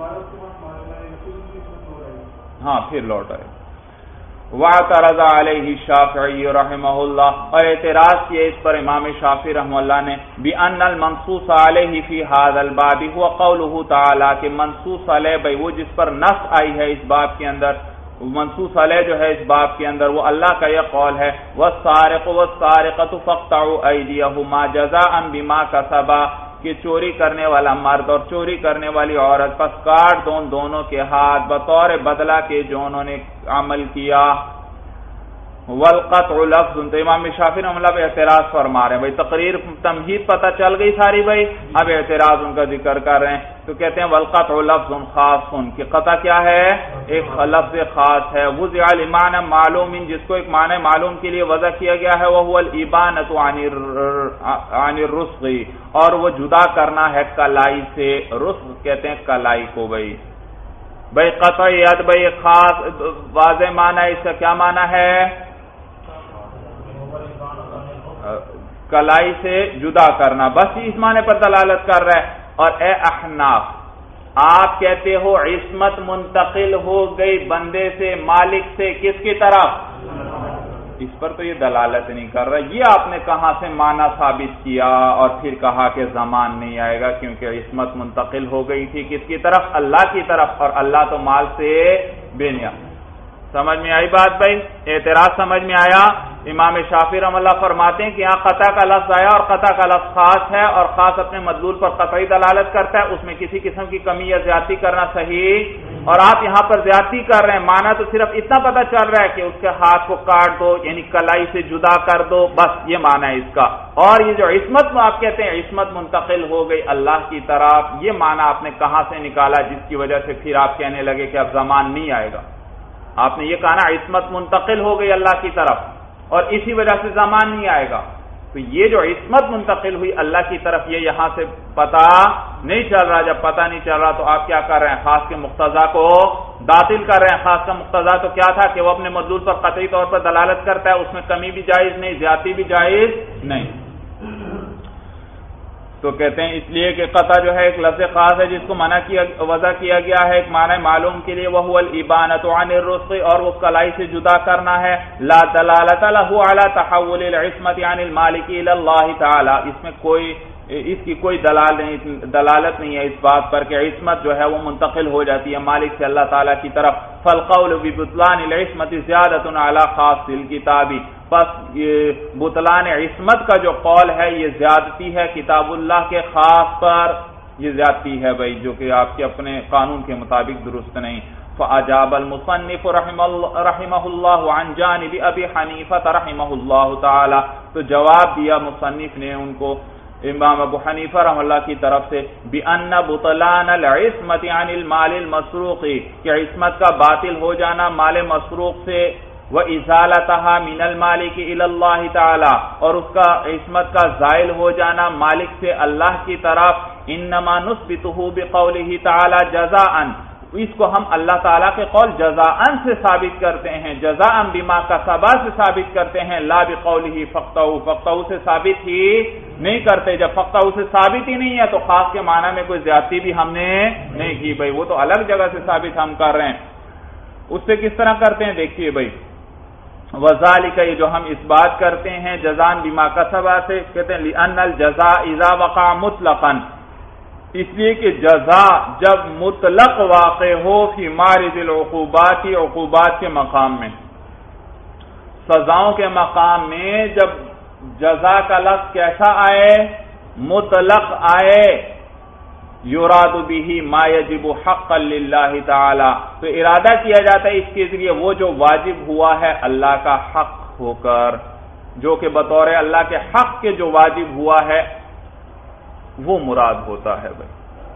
ہاں پھر لوٹ آئے۔ وَاعْتَرَضَ عَلَيْهِ الشَّافِعِيُّ رَحِمَهُ اللَّهُ، اور اعتراض کیا اس پر امام شافعی رحمہ اللہ نے، بِأَنَّ الْمَنصُوصَ عَلَيْهِ فِي هَذَا الْبَابِ هُوَ قَوْلُهُ تَعَالَى، کہ منصوص علیہ بھائی وہ جس پر نص آئی ہے اس باب کے اندر، منصوص علیہ جو ہے اس باب کے اندر وہ اللہ کا یہ قول ہے، وَالسَّارِقُ وَالسَّارِقَةُ فَاقْطَعُوا أَيْدِيَهُمَا جَزَاءً بِمَا كَسَبَا، کہ چوری کرنے والا مرد اور چوری کرنے والی عورت پس کاٹ دونوں کے ہاتھ بطور بدلہ کے جو انہوں نے عمل کیا۔ والقطع لفظ، تو امام شافعی رحمہ اللہ پہ اعتراض فرما رہے ہیں بھائی، تقریر تمہید پتہ چل گئی ساری بھائی، اب اعتراض ان کا ذکر کر رہے ہیں، تو کہتے ہیں والقطع لفظ خاص، کہ قطع کیا ہے؟ ایک لفظ خاص ہے، وضع لمعنی معلوم، جس کو ایک معنی معلوم کے لیے وضع کیا گیا ہے، وهو الابانۃ عن الرسغ، اور وہ جدا کرنا ہے کلائی سے، رسغ کہتے ہیں کلائی کو بھائی۔ بھائی قطع ید بھائی خاص واضح معنی، اس کا کیا معنی ہے؟ کلائی سے جدا کرنا، بس اس معنی پر دلالت کر رہا ہے۔ اور اے احناف، آپ کہتے ہو عصمت منتقل ہو گئی بندے سے، مالک سے کس کی طرف؟ اس پر تو یہ دلالت نہیں کر رہا، یہ آپ نے کہاں سے معنی ثابت کیا اور پھر کہا کہ زمان نہیں آئے گا، کیونکہ عصمت منتقل ہو گئی تھی کس کی طرف؟ اللہ کی طرف، اور اللہ تو مال سے بے نیاز۔ سمجھ میں آئی بات بھائی؟ اعتراض سمجھ میں آیا؟ امام شافعی رحمہ اللہ فرماتے ہیں کہ یہاں قطع کا لفظ آیا اور قطع کا لفظ خاص ہے، اور خاص اپنے مدلول پر قطعی دلالت کرتا ہے، اس میں کسی قسم کی کمی یا زیادتی کرنا صحیح، اور آپ یہاں پر زیادتی کر رہے ہیں۔ معنی تو صرف اتنا پتہ چل رہا ہے کہ اس کے ہاتھ کو کاٹ دو، یعنی کلائی سے جدا کر دو، بس یہ معنی ہے اس کا۔ اور یہ جو عصمت میں آپ کہتے ہیں عصمت منتقل ہو گئی اللہ کی طرف، یہ معنی آپ نے کہاں سے نکالا جس کی وجہ سے پھر آپ کہنے لگے کہ اب زمان نہیں آئے گا؟ آپ نے یہ کہا نا عصمت منتقل ہو گئی اللہ کی طرف، اور اسی وجہ سے زمان نہیں آئے گا، تو یہ جو عصمت منتقل ہوئی اللہ کی طرف یہ یہاں سے پتہ نہیں چل رہا۔ جب پتہ نہیں چل رہا تو آپ کیا کر رہے ہیں؟ خاص کے مقتضا کو باطل کر رہے ہیں۔ خاص کا مقتضا تو کیا تھا کہ وہ اپنے مدلول پر قطعی طور پر دلالت کرتا ہے، اس میں کمی بھی جائز نہیں، زیادتی بھی جائز نہیں۔ تو کہتے ہیں اس لیے کہ قطع جو ہے ایک لفظ خاص ہے جس کو منع کیا وضع کیا گیا ہے ایک معنی معلوم کے لیے، وهو الابانۃ عن الرسغ، اور وہ کلائی سے جدا کرنا ہے۔ لا دلالۃ له على تحول العصمۃ عن المالک الى الله تعالی، اس کی کوئی دلالت نہیں ہے اس بات پر کہ عصمت جو ہے وہ منتقل ہو جاتی ہے مالک سے اللہ تعالی کی طرف۔ فالقول ببطلان العصمۃ زیادۃ علی خاص الکتاب، پس یہ بطلان عصمت کا جو قول ہے یہ زیادتی ہے کتاب اللہ کے خاص پر، یہ زیادتی ہے بھائی، جو کہ آپ کے اپنے قانون کے مطابق درست نہیں۔ فأجاب المصنف رحمہ اللہ عن جانب ابی حنیفہ رحمہ اللہ تعالی، تو جواب دیا مصنف نے ان کو امام ابو حنیفہ رحمہ اللہ کی طرف سے، بِأَنَّ بُطْلَانَ الْعِصْمَةِ عَنِ الْمَالِ الْمَسْرُوقِ، کہ عصمت کا باطل ہو جانا مال مسروق سے وَإِزَالَتَهَا مِنَ الْمَالِكِ إِلَى اللَّهِ تَعَالَى، اور اس کا عصمت کا زائل ہو جانا مالک سے اللہ کی طرف. إِنَّمَا نُثْبِتُهُ بِقَوْلِهِ تَعَالَى جَزَاءً، اس کو ہم اللہ تعالیٰ کے قول جزاءً سے ثابت کرتے ہیں، جزاءً بما کسبا سے ثابت کرتے ہیں، لا بقوله فقطعوا، فقطعوا سے ثابت ہی نہیں کرتے. جب فقطعوا سے ثابت ہی نہیں ہے تو خاص کے معنی میں کوئی زیادتی بھی ہم نے نہیں کی بھائی، وہ تو الگ جگہ سے ثابت ہم کر رہے ہیں. اس سے کس طرح کرتے ہیں دیکھیے بھائی، وذالک، یہ جو ہم اس بات کرتے ہیں جزاء بما کسبا سے، کہتے ہیں لأن الجزاء اذا وقع مطلقا، اس لیے کہ جزا جب مطلق واقع ہو فی مارد العقوبات، عقوبات کے مقام میں، سزاؤں کے مقام میں جب جزا کا لفظ کیسا آئے؟ مطلق آئے. یراد به ما یجب حقا للہ تعالی، تو ارادہ کیا جاتا ہے اس کے ذریعے وہ جو واجب ہوا ہے اللہ کا حق ہو کر، جو کہ بطور اللہ کے حق کے جو واجب ہوا ہے وہ مراد ہوتا ہے بھائی.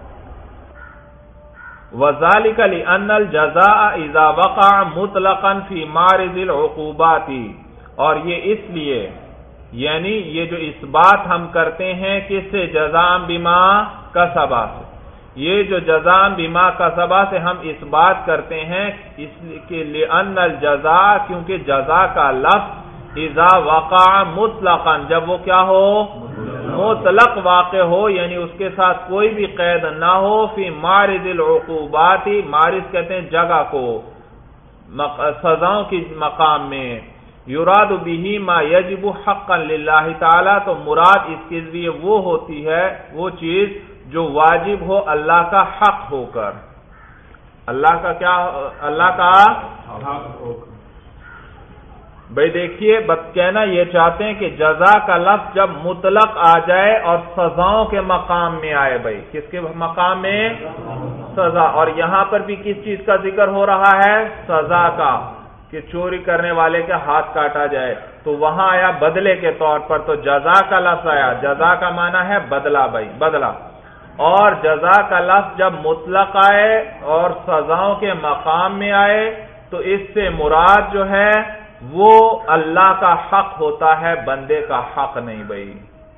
وذالک لأن الجزاء اذا وقع مطلقا فی مارد العقوبات، اور یہ اس لیے، یعنی یہ جو اس بات ہم کرتے ہیں کس سے؟ جزاء بما کسبا سے. یہ جو جزاء بما کسبا سے ہم اس بات کرتے ہیں اس کے لأن الجزاء، کیونکہ جزا کا لفظ اذا وقع مطلقا، جب وہ کیا ہو؟ مطلق واقع ہو، یعنی اس کے ساتھ کوئی بھی قید نہ ہو، فی مارد العقوبات، مارد کہتے ہیں جگہ کو، سزاؤں کی مقام میں. یراد به ما یجب حقا للہ تعالی، تو مراد اس کے ذریعے وہ ہوتی ہے وہ چیز جو واجب ہو اللہ کا حق ہو کر. اللہ کا کیا؟ اللہ کا حق ہو کر. بھئی دیکھیے کہنا یہ چاہتے ہیں کہ جزا کا لفظ جب مطلق آ جائے اور سزاؤں کے مقام میں آئے. بھئی کس کے مقام میں؟ سزا. اور یہاں پر بھی کس چیز کا ذکر ہو رہا ہے؟ سزا کا، کہ چوری کرنے والے کا ہاتھ کاٹا جائے، تو وہاں آیا بدلے کے طور پر، تو جزا کا لفظ آیا. جزا کا معنی ہے بدلہ بھائی، بدلہ. اور جزا کا لفظ جب مطلق آئے اور سزاؤں کے مقام میں آئے تو اس سے مراد جو ہے وہ اللہ کا حق ہوتا ہے، بندے کا حق نہیں بھائی.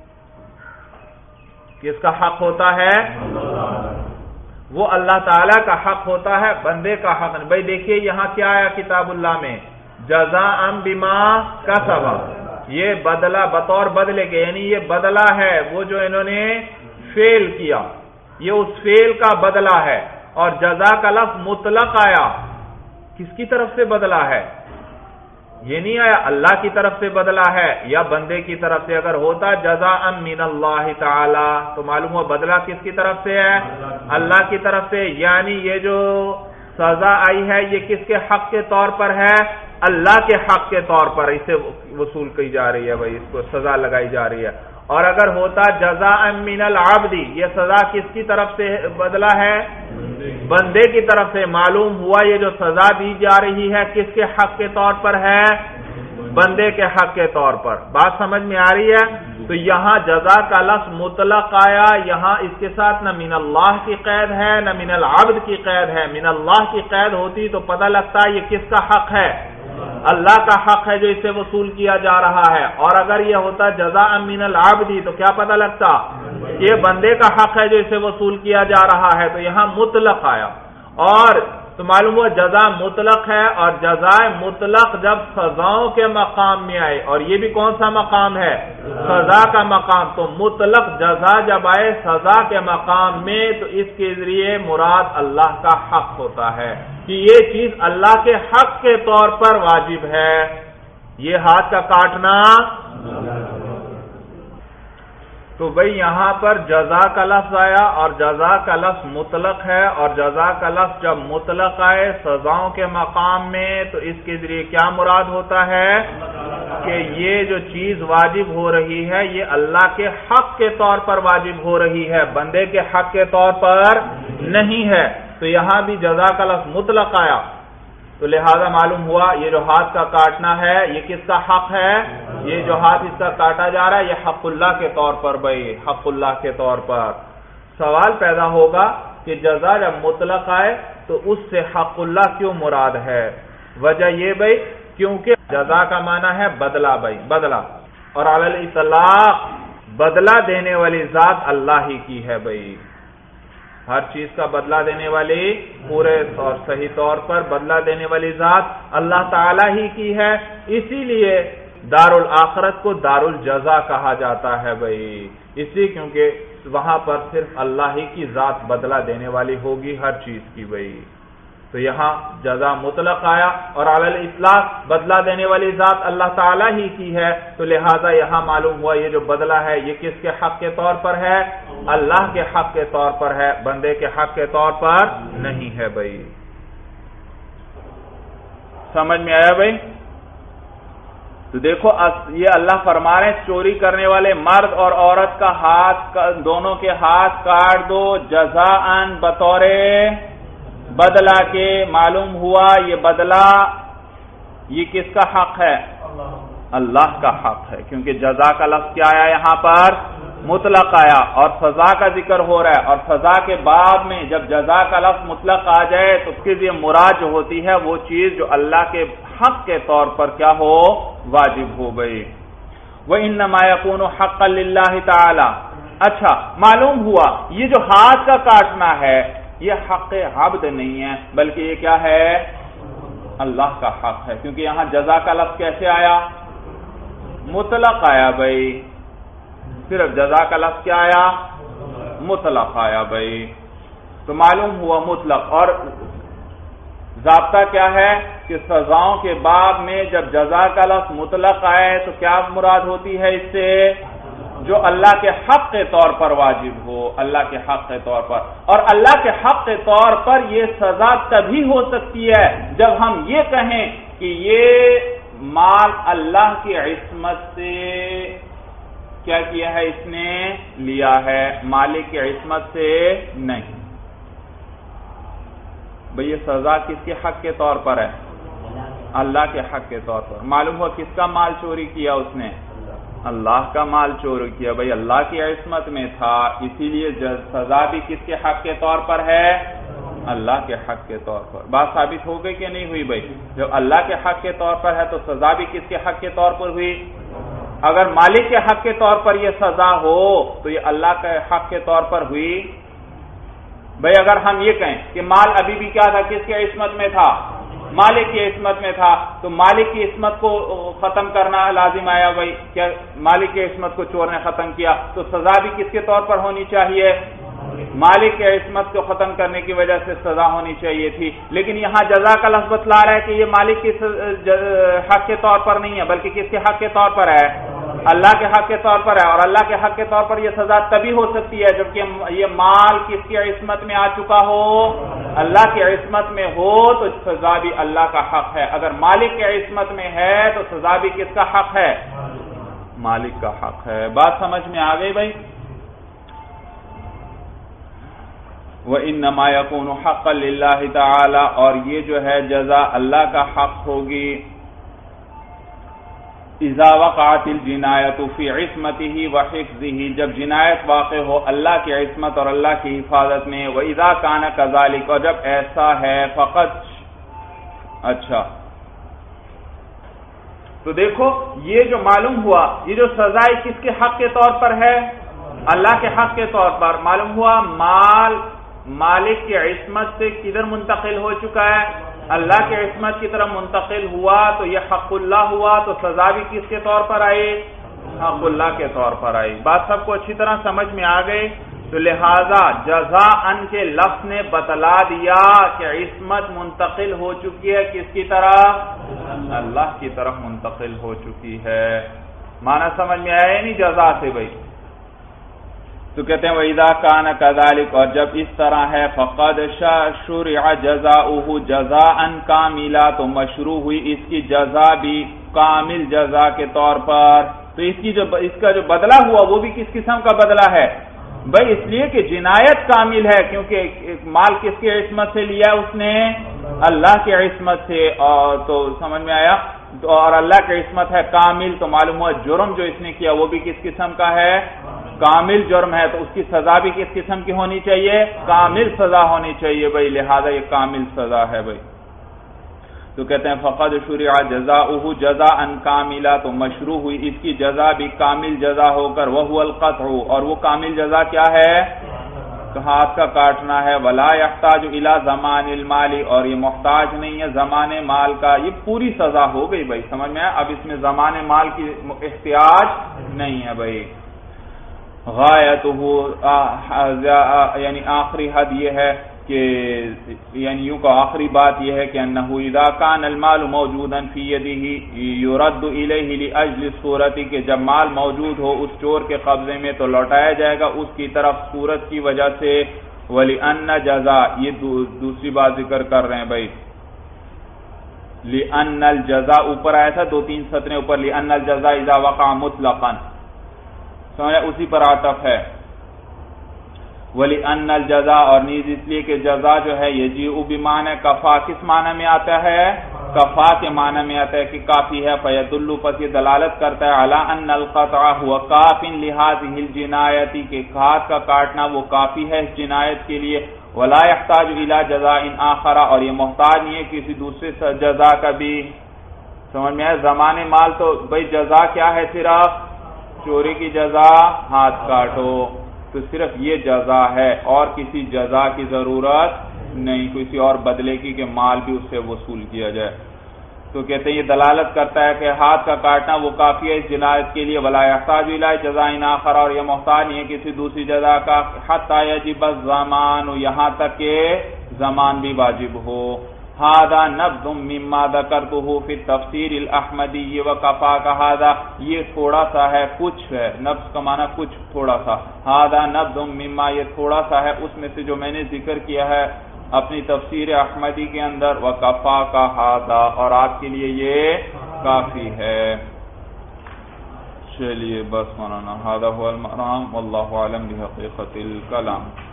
کس کا حق ہوتا ہے؟ وہ اللہ تعالیٰ کا حق ہوتا ہے، بندے کا حق نہیں. بھائی دیکھیے یہاں کیا آیا کتاب اللہ میں؟ جزاء بما کسب، یہ بدلہ بطور بدلے کے، یعنی یہ بدلہ ہے وہ جو انہوں نے فعل کیا، یہ اس فعل کا بدلہ ہے. اور جزا کا لفظ مطلق آیا، کس کی طرف سے بدلہ ہے؟ یہ نہیں آیا اللہ کی طرف سے بدلہ ہے یا بندے کی طرف سے. اگر ہوتا جزاء من اللہ تعالی تو معلوم ہوا بدلہ کس کی طرف سے ہے؟ اللہ کی طرف سے. یعنی یہ جو سزا آئی ہے یہ کس کے حق کے طور پر ہے؟ اللہ کے حق کے طور پر اسے وصول کی جا رہی ہے بھائی، اس کو سزا لگائی جا رہی ہے. اور اگر ہوتا جزاء من العبد، یہ سزا کس کی طرف سے بدلہ ہے؟ بندے کی طرف سے. معلوم ہوا یہ جو سزا دی جا رہی ہے کس کے حق کے طور پر ہے؟ بندے کے حق کے طور پر. بات سمجھ میں آ رہی ہے؟ تو یہاں جزا کا لفظ مطلق آیا، یہاں اس کے ساتھ نہ من اللہ کی قید ہے نہ من العبد کی قید ہے. من اللہ کی قید ہوتی تو پتہ لگتا یہ کس کا حق ہے؟ اللہ کا حق ہے جو اسے وصول کیا جا رہا ہے. اور اگر یہ ہوتا جزاء من العبد تو کیا پتہ لگتا؟ یہ بندے کا حق ہے جو اسے وصول کیا جا رہا ہے. تو یہاں مطلق آیا. اور تو معلوم ہوا جزا مطلق ہے، اور جزائے مطلق جب سزاؤں کے مقام میں آئے، اور یہ بھی کون سا مقام ہے؟ سزا کا مقام. تو مطلق جزا جب آئے سزا کے مقام میں تو اس کے ذریعے مراد اللہ کا حق ہوتا ہے کہ یہ چیز اللہ کے حق کے طور پر واجب ہے. یہ ہاتھ کا کاٹنا، تو بھئی یہاں پر جزا کا لفظ آیا اور جزا کا لفظ مطلق ہے. اور جزا کا لفظ جب مطلق آئے سزاؤں کے مقام میں تو اس کے ذریعے کیا مراد ہوتا ہے کہ یہ جو چیز واجب ہو رہی ہے یہ اللہ کے حق کے طور پر واجب ہو رہی ہے، بندے کے حق کے طور پر نہیں ہے. تو یہاں بھی جزا کا لفظ مطلق آیا تو لہذا معلوم ہوا یہ جو ہاتھ کا کاٹنا ہے یہ کس کا حق ہے؟ یہ جو ہاتھ اس کا کاٹا جا رہا ہے یہ حق اللہ کے طور پر. بھائی حق اللہ کے طور پر سوال پیدا ہوگا کہ جزا جب مطلق آئے تو اس سے حق اللہ کیوں مراد ہے؟ وجہ یہ بھائی کیونکہ جزا کا معنی ہے بدلہ بھائی، بدلہ، اور علی الاطلاق بدلہ دینے والی ذات اللہ ہی کی ہے بھائی، ہر چیز کا بدلہ دینے والی، پورے اور صحیح طور پر بدلہ دینے والی ذات اللہ تعالی ہی کی ہے، اسی لیے دار الآخرت کو دار الجزا کہا جاتا ہے بھائی، اس لیے کیونکہ وہاں پر صرف اللہ ہی کی ذات بدلہ دینے والی ہوگی ہر چیز کی بھائی، تو یہاں جزا مطلق آیا اور علی الاطلاق بدلہ دینے والی ذات اللہ تعالی ہی کی ہے، تو لہٰذا یہاں معلوم ہوا یہ جو بدلہ ہے یہ کس کے حق کے طور پر ہے؟ اللہ کے حق کے طور پر ہے، بندے کے حق کے طور پر نہیں ہے بھائی۔ سمجھ میں آیا بھائی؟ تو دیکھو یہ اللہ فرما رہے ہیں چوری کرنے والے مرد اور عورت کا ہاتھ، دونوں کے ہاتھ کاٹ دو جزاءً بطور بدلہ کے۔ معلوم ہوا یہ بدلہ یہ کس کا حق ہے؟ اللہ کا حق ہے، کیونکہ جزا کا لفظ کیا آیا یہاں پر؟ مطلق آیا، اور سزا کا ذکر ہو رہا ہے، اور سزا کے بعد میں جب جزا کا لفظ مطلق آ جائے تو اس کے لیے مراد جو ہوتی ہے وہ چیز جو اللہ کے حق کے طور پر کیا ہو؟ واجب ہو گئی۔ وَإِنَّمَا يَكُونُ حَقًّا لِلَّهِ تَعَالَى۔ اچھا معلوم ہوا یہ جو ہاتھ کا کاٹنا ہے یہ حق عبد نہیں ہے، بلکہ یہ کیا ہے؟ اللہ کا حق ہے، کیونکہ یہاں جزا کا لفظ کیسے آیا؟ مطلق آیا بھائی، صرف جزا کا لفظ کیا آیا؟ مطلق آیا بھائی، تو معلوم ہوا مطلق۔ اور ضابطہ کیا ہے کہ سزاؤں کے باب میں جب جزا کا لفظ مطلق آئے تو کیا مراد ہوتی ہے اس سے؟ جو اللہ کے حق کے طور پر واجب ہو، اللہ کے حق کے طور پر۔ اور اللہ کے حق کے طور پر یہ سزا تبھی ہو سکتی ہے جب ہم یہ کہیں کہ یہ مال اللہ کی عصمت سے کیا کیا ہے، اس نے لیا ہے، مالک کی عصمت سے نہیں۔ بھئی یہ سزا کس کے حق کے طور پر ہے؟ اللہ کے حق کے طور پر۔ معلوم ہوا کس کا مال چوری کیا اس نے؟ اللہ کا مال چوری کیا بھئی، اللہ کی عصمت میں تھا، اسی لیے سزا بھی کس کے حق کے طور پر ہے؟ اللہ کے حق کے طور پر۔ بات ثابت ہو گئی کہ نہیں ہوئی بھئی؟ جب اللہ کے حق کے طور پر ہے تو سزا بھی کس کے حق کے طور پر ہوئی؟ اگر مالک کے حق کے طور پر یہ سزا ہو تو یہ اللہ کے حق کے طور پر ہوئی۔ بھئی اگر ہم یہ کہیں کہ مال ابھی بھی کیا تھا، کس کے عصمت میں تھا؟ مالک کی عصمت میں تھا، تو مالک کی عصمت کو ختم کرنا لازم آیا بھائی، کیا مالک کی عصمت کو چور نے ختم کیا تو سزا بھی کس کے طور پر ہونی چاہیے؟ مالک کی عصمت کو ختم کرنے کی وجہ سے سزا ہونی چاہیے تھی، لیکن یہاں جزا کا لفظ بتلا رہا ہے کہ یہ مالک کے حق کے طور پر نہیں ہے، بلکہ کس کے حق کے طور پر ہے؟ اللہ کے حق کے طور پر ہے، اور اللہ کے حق کے طور پر یہ سزا تبھی ہو سکتی ہے جبکہ یہ مال کس کی عصمت میں آ چکا ہو؟ اللہ کی عصمت میں ہو تو سزا بھی اللہ کا حق ہے، اگر مالک کی عصمت میں ہے تو سزا بھی کس کا حق ہے؟ مالک کا حق ہے۔ بات سمجھ میں آ گئی بھائی؟ وَإِنَّمَا يَكُونُ حَقًّا لِلَّهِ تَعَالَى، اور یہ جو ہے جزا اللہ کا حق ہوگی اذا وقعت الجنایت فی عصمتہ وحفظہ، جب جنایت واقع ہو اللہ کی عصمت اور اللہ کی حفاظت میں، وَإِذَا كَانَ كَذَلِكَ، اور جب ایسا ہے فقط۔ اچھا تو دیکھو یہ جو معلوم ہوا یہ جو سزا کس کے حق کے طور پر ہے؟ اللہ کے حق کے طور پر۔ معلوم ہوا مال مالک کی عصمت سے کدھر منتقل ہو چکا ہے؟ اللہ کی عصمت کی طرف منتقل ہوا تو یہ حق اللہ ہوا، تو سزا بھی کس کے طور پر آئی؟ حق اللہ کے طور پر آئی۔ بات سب کو اچھی طرح سمجھ میں آ گئی؟ تو لہذا جزاءً کے لفظ نے بتلا دیا کہ عصمت منتقل ہو چکی ہے کس کی طرف؟ اللہ کی طرف منتقل ہو چکی ہے۔ معنی سمجھ میں آیا نہیں جزا سے بھائی؟ تو کہتے ہیں وَإِذَا كَانَ كَذَلِكَ، اور جب اس طرح ہے فَقَدْ شُرِعَ جَزَاؤُهُ جَزَاءً كَامِلًا، تو مشروع ہوئی اس کی جزا بھی کامل جزا کے طور پر۔ تو اس کا جو بدلہ ہوا وہ بھی کس قسم کا بدلہ ہے بھائی؟ اس لیے کہ جنایت کامل ہے، کیونکہ مال کس کی عصمت سے لیا اس نے؟ اللہ کی عصمت سے، اور تو سمجھ میں آیا؟ اور اللہ کی عصمت ہے کامل، تو معلوم ہوا جرم جو اس نے کیا وہ بھی کس قسم کا ہے؟ کامل جرم ہے، تو اس کی سزا بھی کس قسم کی ہونی چاہیے؟ کامل سزا ہونی چاہیے بھائی، لہذا یہ کامل سزا ہے بھائی۔ تو کہتے ہیں فقد شرع جزاؤہ جزاء کاملا، تو مشروع ہوئی اس کی جزا بھی کامل جزا ہو کر، وہو القطع، اور وہ کامل جزا کیا ہے؟ ہاتھ کا کاٹنا ہے، ولا یحتاج الی زمان المال، اور یہ محتاج نہیں ہے زمان مال کا، یہ پوری سزا ہو گئی بھائی، سمجھ میں؟ اب اس میں زمان مال کی احتیاج نہیں ہے بھائی۔ غایتہ یعنی آخری حد یہ ہے کہ یعنی یوں کا آخری بات یہ ہے کہ انہ اذا کان المال موجودا فی یدہ یرد الیہ لاجل الصورت، کہ جب مال موجود ہو اس چور کے قبضے میں تو لوٹایا جائے گا اس کی طرف صورت کی وجہ سے۔ ولأن جزاء، یہ دوسری بات ذکر کر رہے ہیں بھائی، لأن الجزاء اوپر آیا تھا 2-3 سطریں اوپر، لأن الجزاء اذا وقع مطلقا، سمجھا؟ اسی پر عطف ہے۔ وَلِأَنَّ الْجَزَاءَ، اور نیز اس لیے کہ جزا جو ہے یجیء بمعنی کفا، کس معنی میں آتا ہے؟ کفا کے معنی میں آتا ہے کہ کافی ہے، فَيَدُلُّ، پس یہ دلالت کرتا ہے عَلَىٰ أَنَّ الْقَطْعَ هُوَ كَافٍ لِهَذِهِ الْجِنَایَةِ، کہ ہاتھ کا کاٹنا وہ کافی ہے اس جنایت کے لیے، وَلَا يَحْتَاجُ إِلَىٰ جَزَاءٍ آخَرَ، اور یہ محتاج نہیں ہے کسی دوسرے جزا کا بھی۔ سمجھ میں ہے؟ زمان مال تو بھائی جزا کیا ہے؟ صرف چوری کی جزا ہاتھ کاٹو، تو صرف یہ جزا ہے اور کسی جزا کی ضرورت نہیں، کسی اور بدلے کی کہ مال بھی اس سے وصول کیا جائے۔ تو کہتے ہیں یہ دلالت کرتا ہے کہ ہاتھ کا کاٹنا وہ کافی ہے اس جنایت کے لیے، ولا یحتاج الی جزاء آخر، اور یہ محتاج نہیں ہے کسی دوسری جزا کا، حتی یجب الزمان، یہاں تک کہ زمان بھی واجب ہو۔ هذا نبذ مما ذکرته فی التفسیر الاحمدی وکفاک، هذا یہ تھوڑا سا ہے، کچھ ہے، نبذ کا معنی کچھ تھوڑا سا، هذا نبذ مما یہ تھوڑا سا ہے اس میں سے جو میں نے ذکر کیا ہے اپنی تفسیر احمدی کے اندر، وکفاک هذا، اور آپ کے لیے یہ کافی ہے۔ چلیے بس مولانا، هذا هو المرام، واللہ اعلم بحقیقت الکلام۔